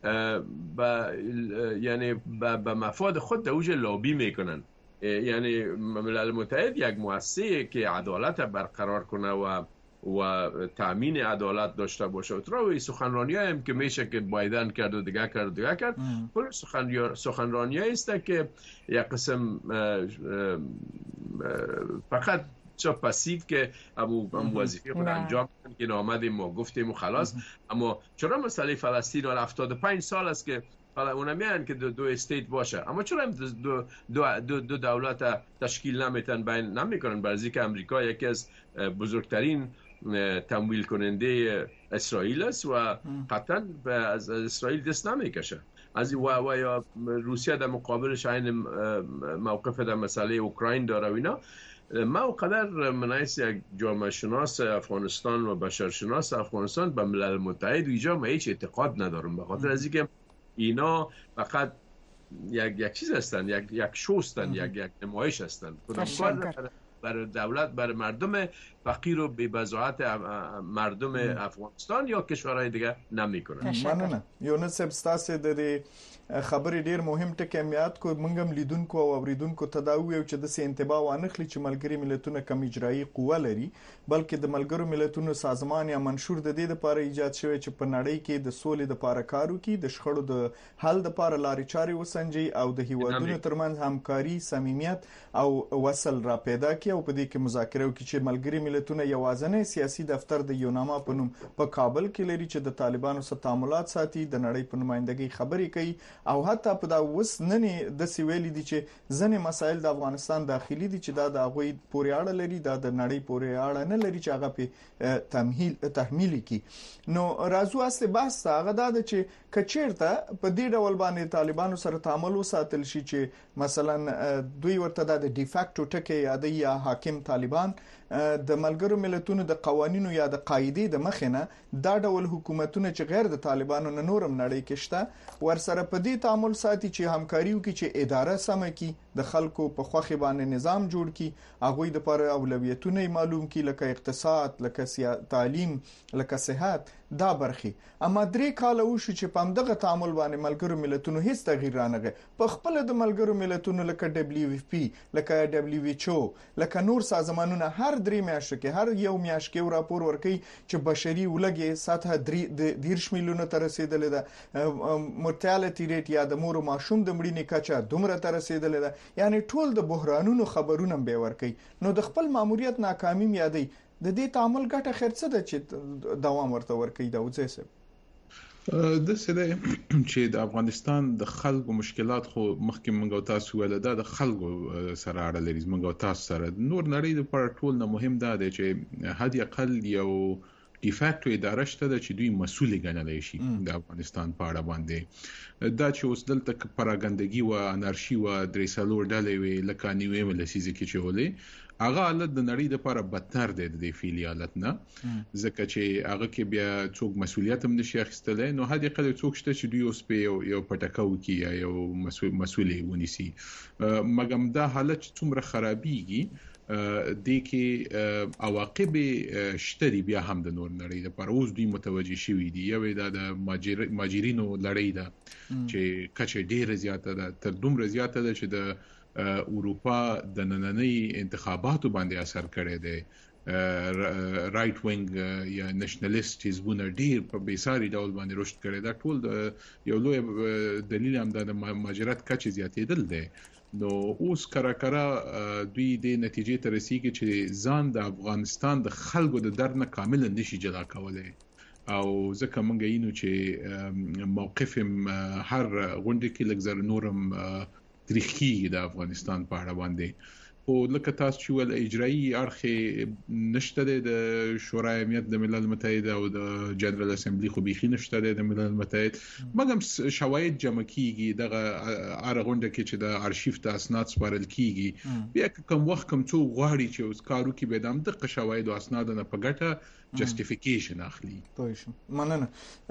یعنی به مفاد خود دوج لابی میکنن. یعنی ملل متحد یک مؤسسه که عدالت برقرار کنه و تامین عدالت داشته باشه. و سخنرانی هم که میشه که بایدن کرد و دیگه کرد کل سخنرانی است که یک قسم فقط چه پسیو که ابو وظیفه خود انجام کنن که آمدیم ما گفتیم و خلاص. اما چرا مسئله فلسطین و 75 سال است که اونا میگن که دو استیت باشه، اما چرا دو دولت تشکیل نمیکنن؟ برای که امریکا یکی از بزرگترین تمویل کننده اسرائیل است و قطعا از اسرائیل دست نمیکشه. از و یا روسیه در مقابلش عین موقف در مسئله اوکراین داره و اینا. ما قدر منایس یک جامعه شناس افغانستان و بشرشناس افغانستان به ملل متحد و ایجا ما هیچ اعتقاد ندارم، به خاطر از اینکه اینا فقط یک چیز هستن، یک شو هستن، یک نمایش هستن. برای دولت، برای مردم فقیر و بی‌بضاعت مردم افغانستان یا کشورهای دیگه نمیکنن. مننه. یونس سبستاسه د خبرې ډیر مهم ټکی میات کو منګم لیدونکو او اوریدونکو ته دا ویو چې د سي انتباه وانخلي چې ملګری ملتونه کم اجرایی قوه لري، بلکې د ملګرو ملتونو سازمان یا منشور د دې لپاره ایجاد شوی چې په نړۍ کې د سولې لپاره کار وکړي، د شخړو د حل لپاره لارې چارې وسنجي او د هیوادونو ترمنځ همکاري، صمیمیت او وصل را پیدا کړي او په دې کې مذاکره وکړي چې ملګری ملتونه یوازنی سیاسي دفتر د یوناما په نوم په کابل کې لري چې د طالبانو سره تعاملات ساتي، د نړۍ په نمائندګۍ خبرې کوي او حتی په دا وس نني د سیویل دي چې ځنې مسایل د افغانستان داخلي دي چې دا د غوي پورې اړه لري، دا د نړۍ پورې اړه نه لري چې هغه په تحمیل کی. نو راځو اصل بحث هغه دا چې کچیرته په دې ډول باندې طالبانو سره تعامل وساتل شي چې مثلا دوی ورته د ډیفاکټو ټکی یادي یا حاکم طالبان د ملګرو ملتونو د قوانینو یا د قاعده د مخنه دا ډول حکومتونه چې غیر د طالبانو نه نورم نړۍ کې شته ورسره په دې تعامل ساتي چې همکاري وکړي چې اداره سم کړي، د خلکو په خوخي باندې نظام جوړ کړي، هغه د پر اولویتونه معلوم کړي لکه اقتصاد، لکه تعلیم، لکه صحت دا برخي. اما درې کاله وشو چې په دغه تعامل باندې ملګرو ملتونو هیڅ تغییر رانغی. په خپل د ملګرو ملتونو لکه WFP، لکه WHO، لکه نور سازمانونه هر درې میاشتې کې هر یو میاشت کې راپور ورکړي چې بشري ولګي سطح 13 میلیونه تر رسیدلې ده، مورټالټي ریټ یا د مور او ماشوم د مړینې کچه دومره تر رسیدلې ده. یعنی ټول د بحرانونو خبرونه به ورکړي. نو د خپل ماموریت ناکامي یادي د دې تعامل ګټه خرڅه ده چې دوام ورته ورکړي. دا وځي د سره چې د افغانستان د خلکو مشکلات خو مخکې منګو تاسو ول دا د خلکو سره اړه لري، منګو تاسو سره نور نړۍ د پر ټول نه مهم ده چې هدي اقل یو ډیفاکټو اداره شته چې دوی مسؤل ګڼل شي د افغانستان په اړه باندې. دا چې اوس دلته پراګندګي او انارشي او درې څلور ډلې وي لکه نیوې ملسیزه کې چې ولې هغه حالت د نړۍ لپاره بدتر دی د فعلی حالت نه، ځکه چې هغه کې بیا څوک مسؤلیت هم نشي اخیستلای. نو هدي قدر څوک شته چې دوی اوس په یو پټکاو کې یا یو مسؤلی ونیسي. مګم دا حالت څومره خرابيږي د کې عواقب شتري بیا هم د نور نړۍ لپاره اوس دوی متوجي شوي دي. یو د ماجرینو لړۍ ده چې کچه ډیره زیاته ده، تر دومره زیاته ده چې د اروپا د نننۍ انتخاباتو باندې اثر کړی دی. رائټ وینګ یا نېشنلیست حزبونه ډیر په بیساري ډول باندې رشد کړی دا ټول د یو لوی دلیل هم د مهاجرت کچه زیاتېدل دی. نو اوس کرا دوی د نتیجې ته رسیږي چې ځان د افغانستان د خلکو د درد نه کامل نشي جلا کولای، او ځکه مونږ یینو چې موقف هر غونډه کې لږ نورم تاریخي د افغانستان په اړه باندې. او لکه تاسو چې ول اجرایی اړخ نشته د شورای امنیت د ملل متحد او د جنرال اسمبلی خو بيخي نشته د ملل متحد، مګم شواهد جمع کیږي دغه ارغونډه کې چې د ارشیف ته اسناد سپارل کیږي. بیا کوم وخت کوم څو غواړي چې اوس کارو کې به د دغه شواهد او اسناد نه په ګټه جسټیفیکیشن اخلي. پوه مننه.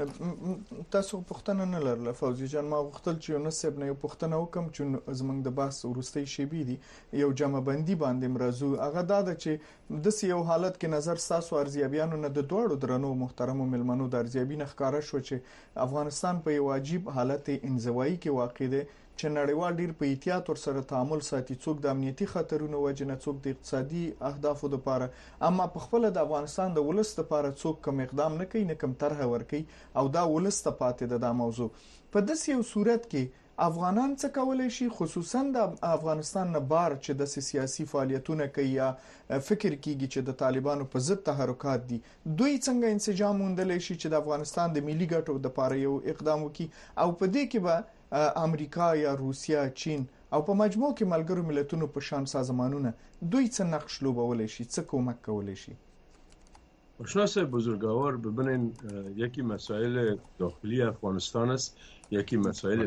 تاسو پوښتنه نه لرله فوزي جان، ما غوښتل چې یو نسب نه یو پوښتنه وکم چې زمنګ د بحث ورستۍ شی بي دي یو جمع بندي باندې مرزو. هغه دا ده چې د یو حالت کې نظر تاسو ارزیابیانو نه د دوړو درنو محترمو ملمنو د ارزیابي نه ښکارا شو چې افغانستان په یو عجیب حالت انزوایي کې واقع دی چې نړیوال ډیر په احتیاط سره تعامل ساتي، څوک د امنیتي خطرونو وجنه، څوک د اقتصادي اهدافو لپاره، اما په خپل د افغانستان د ولست لپاره څوک کوم اقدام نه کوي، نه کوم طرح ورکي، او دا ولست پاتې د موضوع. په داسې یو صورت کې افغانان څه کولای شي، خصوصا د افغانستان نه بار چې د سیاسي فعالیتونه کوي یا فکر کیږي چې د طالبانو په ضد تحرکات دي، دوی څنګه انسجام موندلی شي چې د افغانستان د ملي ګټو لپاره یو اقدام وکړي، او په دې کې به امریکا یا روسیا، چین او په مجموع کې ملګرو ملتونو په شان سازمانونه دوی څه نقش لوبولی شي، څه کومک کولی شي؟ شناس بزرگوار ببینین یکی مسائل داخلی افغانستان است، یکی مسائل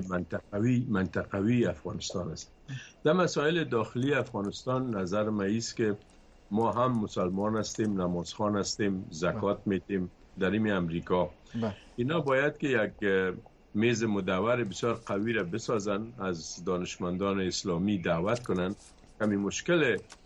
منطقوی افغانستان است. در مسائل داخلی افغانستان نظر من است که ما هم مسلمان هستیم، نمازخوان هستیم، زکات میدیم، داریم امریکا. اینا باید که یک میز مدور بسیار قوی را بسازن، از دانشمندان اسلامی دعوت کنن کمی مشکل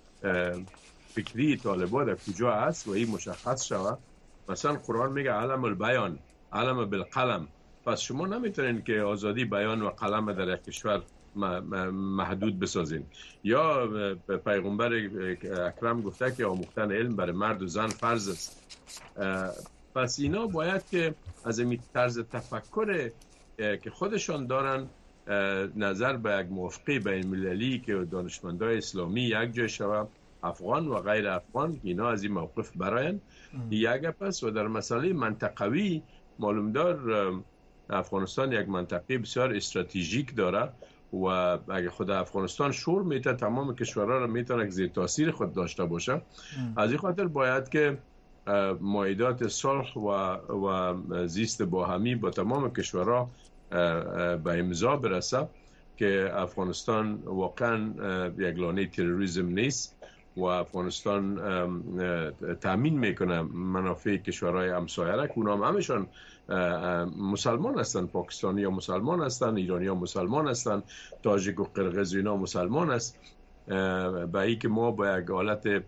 فکری طالبان در کجا است و این مشخص شود. مثلا قرآن میگه علم البیان علم بالقلم، پس شما نمیتونین که آزادی بیان و قلم در یک کشور محدود بسازین. یا پیغمبر اکرم گفته که آموختن علم برای مرد و زن فرض است. پس اینا باید که از این طرز تفکر که خودشان دارن نظر به یک موافقه بین المللی که دانشمندان اسلامی یک جای شود، افغان و غیر افغان، اینا از این موقف براین یک پس. و در مسئله منطقوی معلوم دار افغانستان یک منطقه بسیار استراتژیک داره و اگه خود افغانستان شور میته تمام کشورها را میتونه که زیر تاثیر خود داشته باشه. از این خاطر باید که معاهدات صلح و زیست باهمی با تمام کشورها به امضا برسه که افغانستان واقعا یک لانه تروریسم نیست و افغانستان تامین میکنه منافع کشورهای همسایه را که اونها همشان مسلمان هستن، پاکستانی ها مسلمان هستن، ایرانی ها مسلمان هستن، تاجیک و قرقیز اینا مسلمان است. به ای که ما با یک حالت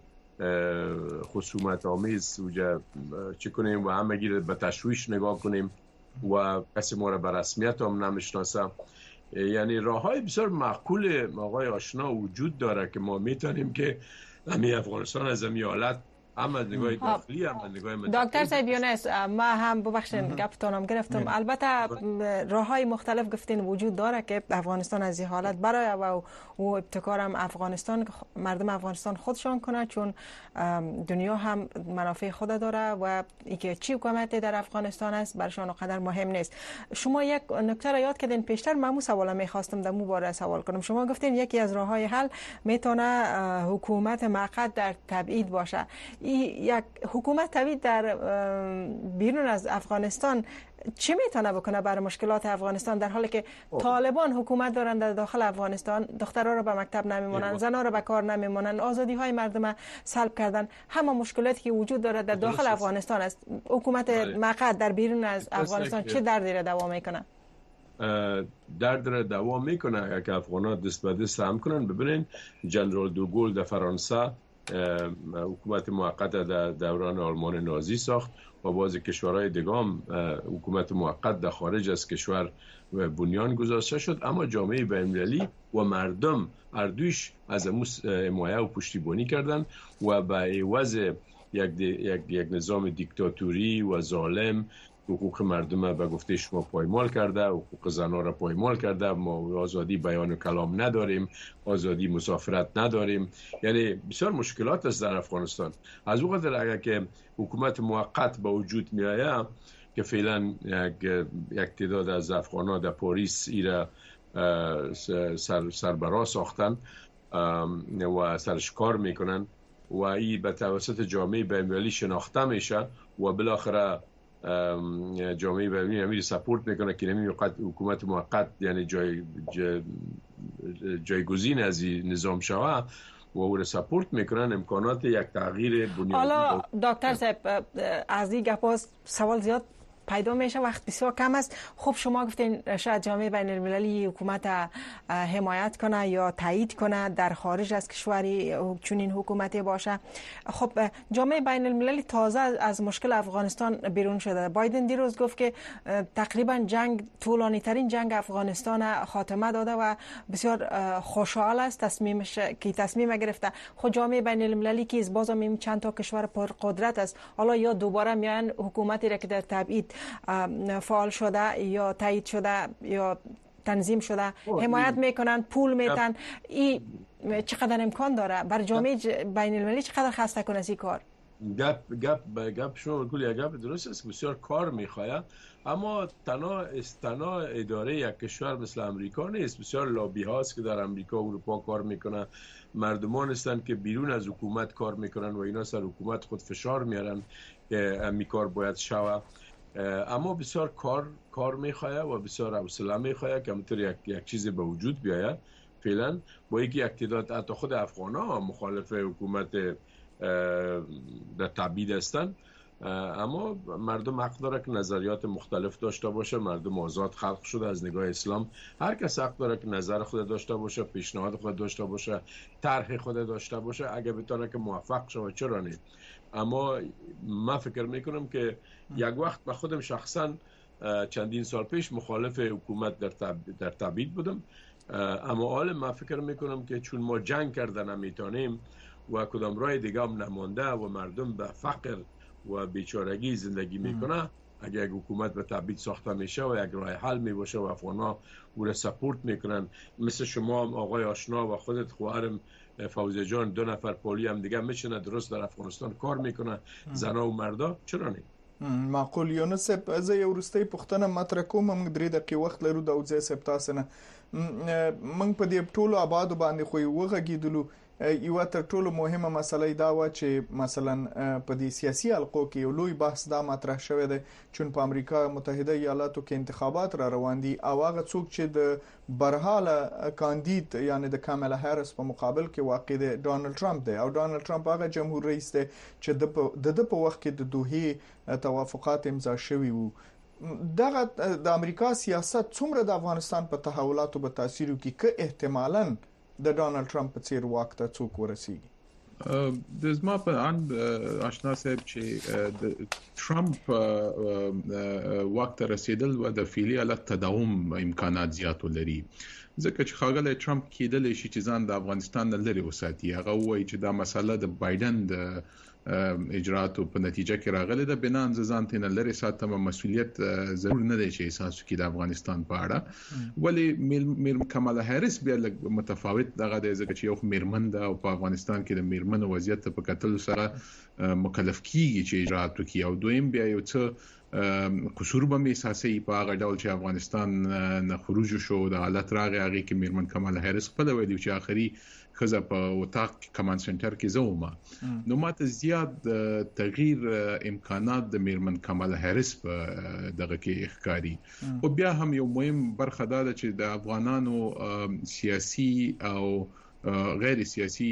خصومت آمیز چی کنیم و همه گیر به تشویش نگاه کنیم و کسی ما را به رسمیت هم نمیشناسه. یعنی راه های بسیار معقول آقای آشنا وجود داره که ما میتونیم که همین افغانستان از همین حالت هم از نگاه داخلی هم از نگاه منطقه‌ای. دکتر صاحب یونس، ما هم ببخشید گفتم گرفتم، البته راههای مختلف گفتین وجود داره که افغانستان از این حالت برای و ابتکار هم افغانستان مردم افغانستان خودشان کنه، چون دنیا هم منافع خود داره و اینکه چی حکومت در افغانستان است برشان اونقدر مهم نیست. شما یک نکته را یاد کردین پیشتر، من مو سوالا می‌خواستم در مو باره سوال کنم. شما گفتین یکی از راههای حل میتونه حکومت موقت در تبعید باشه. یک حکومت قوی در بیرون از افغانستان چه میتونه بکنه برای مشکلات افغانستان، در حالی که طالبان حکومت دارن در داخل افغانستان، دخترها رو به مکتب نمیمونن، زنها رو به کار نمیمونن، آزادی های مردم سلب کردن، همه مشکلاتی که وجود داره در داخل افغانستان است. حکومت مقعد در بیرون از افغانستان چه دردی را دوام میکنه؟ درد را دوام میکنه. اگه افغان‌ها دست به دست هم کنن، ببینین جنرال دوگل در فرانسه حکومت موقت در دوران آلمان نازی ساخت و بعضی کشورهای دیگه هم حکومت موقت در خارج از کشور بنیان گذاشته شد، اما جامعه بین‌المللی و مردم اردوش از حمایه و پشتیبانی کردند و به عوض یک نظام دیکتاتوری و ظالم حقوق مردم به گفته شما پایمال کرده، حقوق زنان را پایمال کرده، ما آزادی بیان و کلام نداریم، آزادی مسافرت نداریم، یعنی بسیار مشکلات است در افغانستان. از اون قدر اگر که حکومت موقت به وجود می آید که فعلا یک تعداد از افغان‌ها در پاریس ایرا سربراه ساختن و سرش کار میکنن و این به توسط جامعه بین‌المللی شناخته میشه و بالاخره جامعه بین‌المللی امیر سپورت میکنه که نمی حکومت موقت یعنی جایگزین از نظام شوه و او را سپورت میکنن، امکانات یک تغییر بنیادی. حالا دکتر صاحب از این گپا سوال زیاد پیدا میشه، وقت بسیار کم است. خب شما گفتین شاید جامعه بین المللی حکومت حمایت کنه یا تایید کنه در خارج از کشوری چنین حکومتی باشه. خب جامعه بین المللی تازه از مشکل افغانستان بیرون شده. بایدن دیروز گفت که تقریبا جنگ طولانی ترین جنگ افغانستان خاتمه داده و بسیار خوشحال است تصمیم گرفته. خود جامعه بین المللی که از بازم چند تا کشور پر قدرت است، حالا یا دوباره میان حکومتی را که در تبعید فعال شده یا تایید شده یا تنظیم شده حمایت میکنن، پول میتن، این چقدر امکان داره بر جامعه بین المللی چقدر خسته کنه این کار؟ گپ شما کلی گپ درست است، بسیار کار میخواد، اما تنها اداره یک کشور مثل امریکا نیست، بسیار لابی هاست که در امریکا و اروپا کار میکنن، مردمان هستند که بیرون از حکومت کار میکنن و اینا سر حکومت خود فشار میارن که امی کار باید شوه. اما بسیار کار میخواد و بسیار حوصله میخواد که همونطور یک چیزی به وجود بیاید. فعلا با یک تعداد حتی خود افغان‌ها مخالف حکومت در تبعید هستند، اما مردم حق داره که نظریات مختلف داشته باشه. مردم آزاد خلق شده از نگاه اسلام، هر کس حق داره که نظر خود داشته باشه، پیشنهاد خود داشته باشه، طرح خود داشته باشه، اگه بتونه که موفق شه چرا نه. اما من فکر میکنم که یک وقت به خودم شخصا چندین سال پیش مخالف حکومت در تبعید بودم، اما حال من فکر میکنم که چون ما جنگ کردن نمیتونیم و کدام راه دیگه هم نمانده و مردم به فقر و بیچارگی زندگی میکنه، اگر یک حکومت به تبعید ساخته میشه و یک راه حل میباشه و افغان‌ها او را سپورت میکنن، مثل شما هم آقای آشنا و خودت خواهرم فوزیه جان، 2 نفر پولی هم دیگه میشنه درست در افغانستان کار میکنه، زنا و مردا، چرا نه؟ معقول. یونس زه یو وروستۍ پوښتنه مطرح کوم، موږ 3 دقیقې وخت لرو د اوځي صاحب تاسو نه موږ په دې ټولو آبادو باندې خو وغږیدلو. یو تر ټولو مهمه مسله دا و چې مثلا په دې سیاسي حلقو کې یو لوی بحث دا مطرح شوی دی چې په امریکا متحده ایالاتو کې انتخابات را روان دي او هغه څوک چې د برحاله کاندید یعنی د کاملا هریس په مقابل کې واقع دی ډونالد ټرمپ دی، او ډونالد ټرمپ هغه جمهور رئیس دی چې د په وخت کې د دوحې توافقات امضا شوي وو. دغه د امریکا سیاست څومره د افغانستان په تحولاتو به تاثیر وکړي که احتمالاً د ډونالد ټرمپ په څیر واک ته څوک ورسیږي؟ د زما په ان آشنا صاحب چې د ټرمپ واک ته رسیدل و د فعلی حالت تداوم امکانات زیات لري، ځکه چې ښاغلی ټرمپ کېدلی شي چې ځان د افغانستان نه لرې وساتي. هغه وایي چې دا مسله د بایدن د اجراتو په نتیجه کې راغلی ده، بنان ځان ته نه لري ساتم، مسؤلیت ضرور نه دی چې احساس وکړي د افغانستان په اړه. ولی میر کمالا هریس بیا متفاوت دغه دی، ځکه چې یو میرمن ده او په افغانستان کې د میرمنو وضعیت په کتل سره مکلف کیږي چې اجرات وکړي، او دویم بیا یو څه قصور به احساسي په هغه ډول چې افغانستان نه خروج شو د حالت راغی هغه کې میرمن کماله هریس خپل ویلي چې آخري خزه په وطاق کمانډ سنټر کې زومه نو ماته زیات تغییر امکانات د میرمن کماله هریس په دغه کې ښکاری او بیا هم یو مهم برخه ده چې د افغانانو سیاسي او غیر سیاسي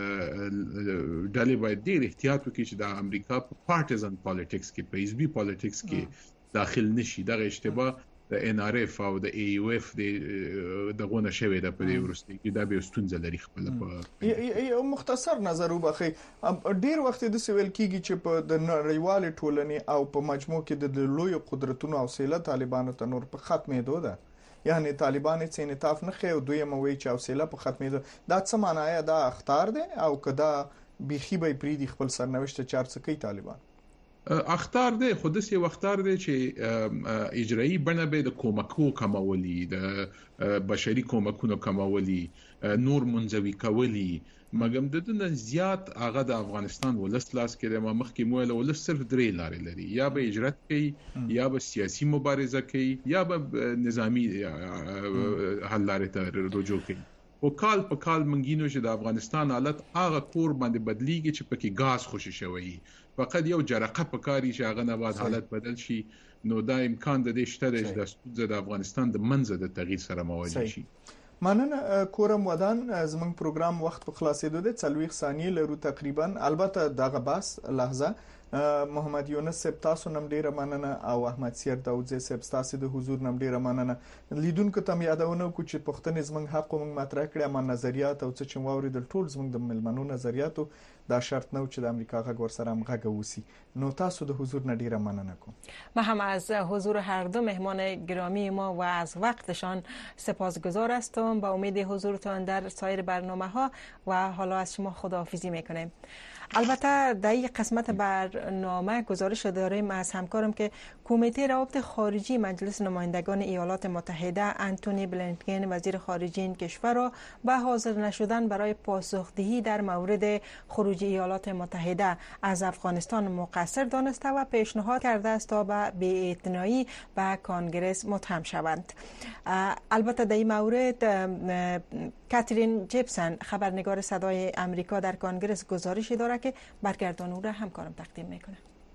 ډلې باید ډېر احتیاط وکړي چې د امریکا په پارټیزن پالیټکس کې په حزبي پالیټکس کې داخل نشي دغه اشتباه د ان ار اف او د ای یو اف د غونه شوی د په ورستي کې دا به ستونزه لري خپل په یو مختصر نظر وبخي ډیر وخت د سویل کیږي چې په د نړیوال ټولنې او په مجموع کې د لوی قدرتونو او سیله طالبانو ته نور په ختمېدو ده یعنی طالبان چې انعطاف نه خو دوی موي چې حوصله په ختمېدو دا څه معنی دا اختار دي او کدا بيخي به پریدي خپل سرنوشت چارڅکي طالبان اختار دی خو د سی وختار دی چې اجرایی بڼه به د کومکو کمولی د بشري کومکونو کمولی نور منځوي کولی مګم د دنیا زیات هغه د افغانستان ولس لاس کې د مخکې موله ولس صرف درې لارې لري یا به اجرت کوي یا به سیاسي مبارزه کوي یا به نظامی حل لارې ته رجوع کوي او کال په کال منګینو چې د افغانستان حالت هغه کور باندې بدلیږي چې پکې غاز خوشي شوی فقط یو جرقه پکاري چې هغه نه بعد حالت بدل شي نو دا امکان د دې شته چې د افغانستان د منځ د تغییر سره مواجه شي مننه کورم ودان زموږ پروګرام وخت په خلاصېدو دی 40 ثانیې لرو تقریبا البته دغه بس لحظه محمد یونس صاحب تاسو نم ډیره مننه او احمد سیر داوودزی صاحب تاسو د حضور نم ډیره مننه لیدونکو ته یادونه کو چې پښتنې زموږ حق موږ مطرح کړی ما نظریات او څه چې ووري د ټول زموږ د ملمنو نظریاتو دا شرط نه چې د امریکا غږ ورسره هم غږ وسی نو تاسو د حضور نه ډیره مننه کوم ما هم از حضور هر دو مهمان گرامی ما و از وقتشان سپاسگزار هستم با امید حضورتان در سایر برنامه‌ها و حالا از شما خداحافظی میکنیم. البته در این قسمت برنامه گزارش داریم از همکارم که کمیته روابط خارجی مجلس نمایندگان ایالات متحده انتونی بلینکن وزیر خارجه این کشور را به حاضر نشدن برای پاسخدهی در مورد خروج ایالات متحده از افغانستان مقصر دانسته و پیشنهاد کرده است تا به بی‌اعتنایی به کانگرس متهم شوند. البته در این مورد کاترین جیبسن خبرنگار صدای امریکا در کانگرس گزارشی داره که برگردان او را همکارم تقدیم میکنه.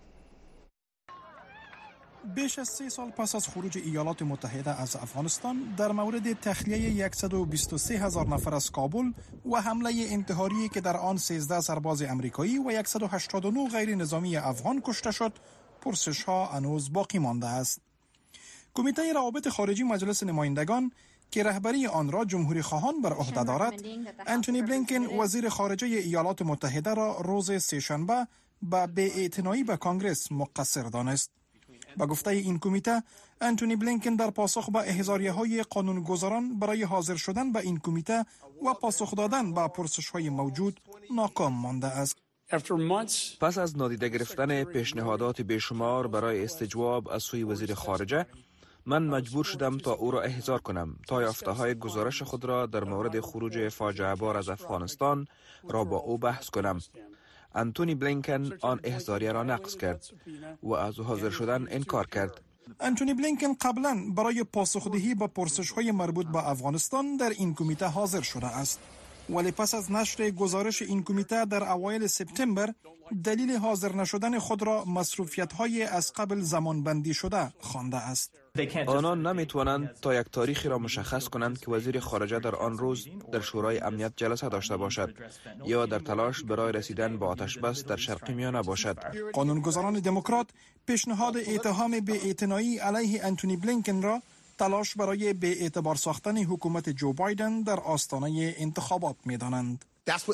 بیش از 3 سال پس از خروج ایالات متحده از افغانستان در مورد تخلیه 123,000 نفر از کابل و حمله انتحاری که در آن 13 سرباز امریکایی و 189 غیر نظامی افغان کشته شد، پرسش ها هنوز باقی مانده است. کمیته روابط خارجی مجلس نمایندگان که رهبری آن را جمهوری خواهان بر عهده دارد، انتونی بلینکن وزیر خارجه ایالات متحده را روز سه‌شنبه به بی‌اعتنایی به کانگرس مقصر دانست. با گفته این کمیته، انتونی بلینکن در پاسخ به احضاریه‌های قانونگذاران برای حاضر شدن به این کمیته و پاسخ دادن به پرسش‌های موجود ناکام مانده است. پس از نادیده گرفتن پیشنهادات بیشمار برای استجواب از سوی وزیر خارجه، من مجبور شدم تا او را احضار کنم تا یافته‌های گزارش خود را در مورد خروج فاجعه بار از افغانستان را با او بحث کنم. انتونی بلینکن آن احضاریه را نقض کرد و از حاضر شدن انکار کرد. انتونی بلینکن قبلا برای پاسخدهی به پرسش‌های مربوط به افغانستان در این کمیته حاضر شده است، ولی پس از نشر گزارش این کمیته در اوایل سپتامبر دلیل حاضر نشدن خود را مصروفیت‌های از قبل زمانبندی شده خوانده است. آنان نمیتوانند تا یک تاریخی را مشخص کنند که وزیر خارجه در آن روز در شورای امنیت جلسه داشته باشد یا در تلاش برای رسیدن به آتش بس در شرق میانه باشد. قانونگذاران دموکرات پیشنهاد اتهام بی‌اعتنایی علیه انتونی بلینکن را تلاش برای بی‌اعتبار ساختن حکومت جو بایدن در آستانه انتخابات می‌دانند.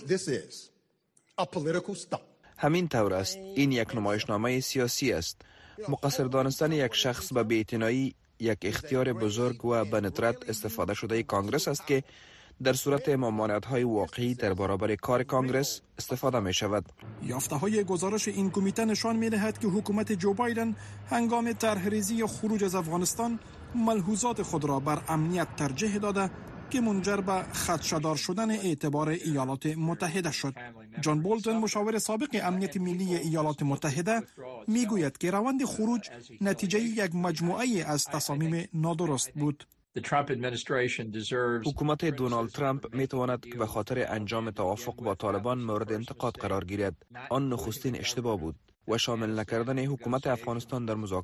همین طور است. این یک نمایشنامه سیاسی است. مقصر دانستن یک شخص به بی‌اعتنایی یک اختیار بزرگ و به ندرت استفاده شده کانگرس است که در صورت ممانعت‌های واقعی در برابر کار کانگرس استفاده می شود. یافته‌های گزارش این کمیته نشان می‌دهد که حکومت جو بایدن هنگام طرح‌ریزی خروج از افغانستان ملحوظات خود را بر امنیت ترجیح داده که منجر به خدشه‌دار شدن اعتبار ایالات متحده شد. جان بولتون مشاور سابق امنیت ملی ایالات متحده میگوید که روند خروج نتیجه یک مجموعه از تصامیم نادرست بود. حکومت دونالد ترامپ می تواند که به خاطر انجام توافق با طالبان مورد انتقاد قرار گیرد. آن نخستین اشتباه بود و شامل نکردن حکومت افغانستان در مذاکرات